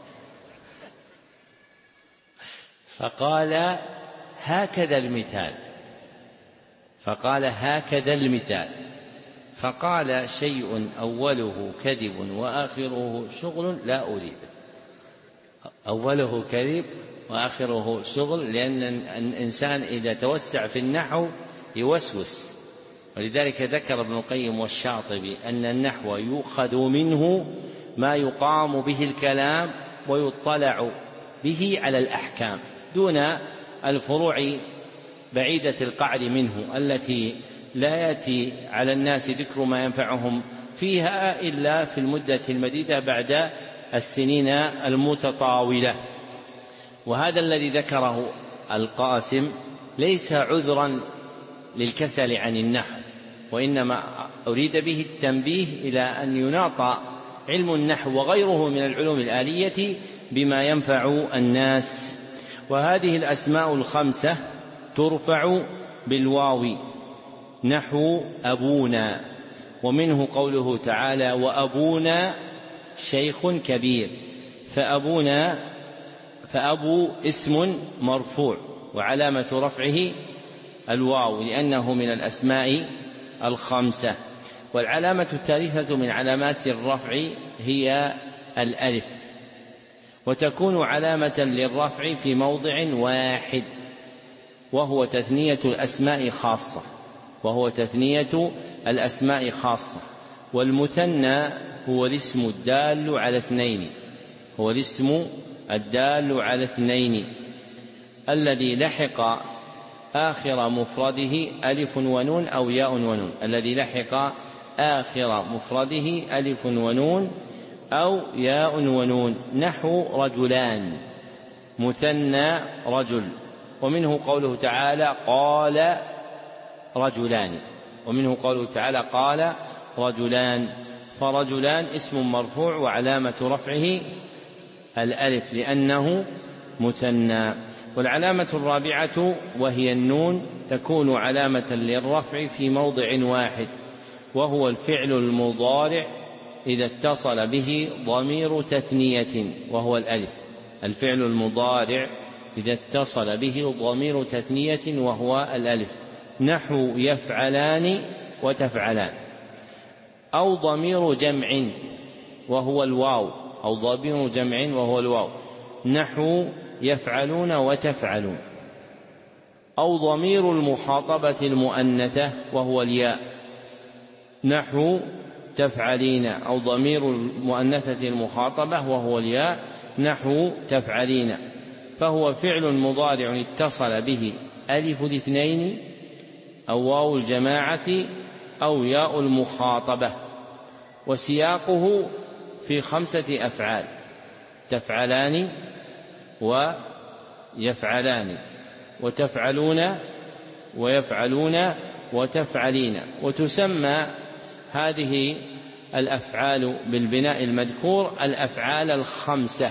فقال هكذا المثال فقال هكذا المثال فقال شيء أوله كذب وآخره شغل لا أريد أوله كذب وآخره شغل لأن الإنسان إذا توسع في النحو يوسوس. ولذلك ذكر ابن القيم والشاطبي أن النحو يؤخذ منه ما يقام به الكلام ويطلع به على الأحكام دون الفروع بعيدة القعر منه التي لا يأتي على الناس ذكر ما ينفعهم فيها إلا في المدة المديدة بعد السنين المتطاولة. وهذا الذي ذكره القاسم ليس عذرا للكسل عن النحو، وإنما أريد به التنبيه إلى أن يناط علم النحو وغيره من العلوم الآلية بما ينفع الناس. وهذه الأسماء الخمسة ترفع بالواو نحو أبونا، ومنه قوله تعالى وأبونا شيخ كبير، فأبونا فأبو اسم مرفوع وعلامة رفعه الواو لأنه من الأسماء الخمسة. والعلامة الثالثة من علامات الرفع هي الألف، وتكون علامة للرفع في موضع واحد وهو تثنية الأسماء خاصة وهو تثنية الأسماء خاصة والمثنى هو الاسم الدال على اثنين هو الاسم الدال على اثنين الذي لحق آخر مفرده ألف ونون أو ياء ونون الذي لحق آخر مفرده ألف ونون أو ياء ونون نحو رجلان مثنى رجل. ومنه قوله تعالى قال رجلان ومنه قوله تعالى قال رجلان فرجلان اسم مرفوع وعلامة رفعه الألف لأنه مثنى. والعلامة الرابعة وهي النون تكون علامة للرفع في موضع واحد وهو الفعل المضارع إذا اتصل به ضمير تثنية وهو الألف. الفعل المضارع إذا اتصل به ضمير تثنية وهو الألف نحو يفعلان وتفعلان، أو ضمير جمع وهو الواو أو ضمير جمع وهو الواو نحو يفعلون وتفعلون، أو ضمير المخاطبة المؤنثة وهو الياء نحو تفعلين، أو ضمير المؤنثة المخاطبة وهو الياء نحو تفعلين. فهو فعل مضارع اتصل به ألف الاثنين أو واو الجماعة أو ياء المخاطبة، وسياقه في خمسة أفعال تفعلان ويفعلان وتفعلون ويفعلون وتفعلين. وتسمى هذه الأفعال بالبناء المذكور الأفعال الخمسة،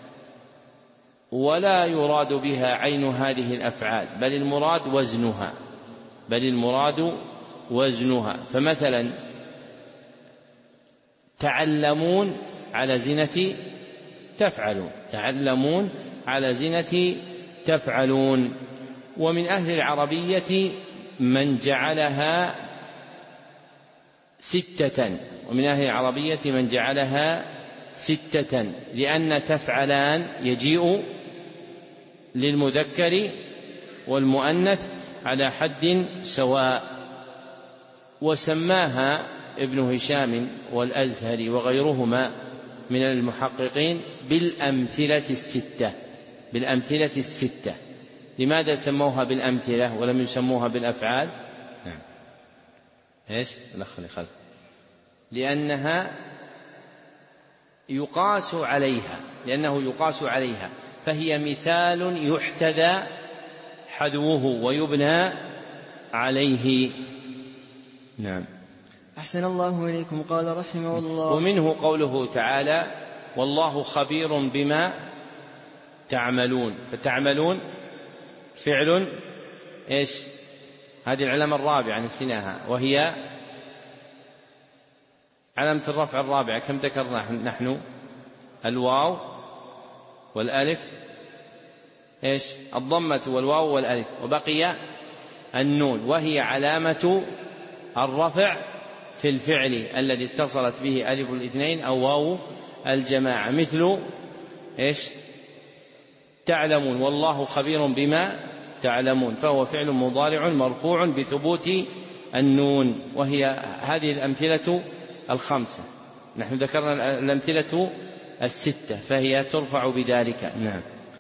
ولا يراد بها عين هذه الأفعال بل المراد وزنها بل المراد وزنها. فمثلا تعلمون على زنة تفعلون تعلمون على زنة تفعلون. ومن أهل العربية من جعلها ستة ومن أهل العربية من جعلها ستة لأن تفعلان يجيء للمذكر والمؤنث على حد سواء. وسماها ابن هشام والأزهري وغيرهما من المحققين بالأمثلة الستة بالأمثلة الستة. لماذا سموها بالأمثلة ولم يسموها بالأفعال؟ نعم. إيش؟ الأخ اللي خلف. لأنها يقاس عليها لأنه يقاس عليها فهي مثال يحتذى حذوه ويبنى عليه. نعم. أحسن الله إليكم. قال رحمه الله ومنه قوله تعالى والله خبير بما تعملون. فتعملون فعل إيش؟ هذه العلامة الرابعة نسيناها وهي علامة الرفع الرابعة. كم ذكرنا نحن؟ الواو والألف إيش؟ الضمة والواو والألف، وبقي النون وهي علامة الرفع في الفعل الذي اتصلت به ألف الاثنين أو واو الجماعة مثل إيش؟ تعلمون والله خبير بما تعلمون، فهو فعل مضارع مرفوع بثبوت النون. وهي هذه الأمثلة الخمسة. نحن ذكرنا الأمثلة الستة فهي ترفع بذلك. نعم.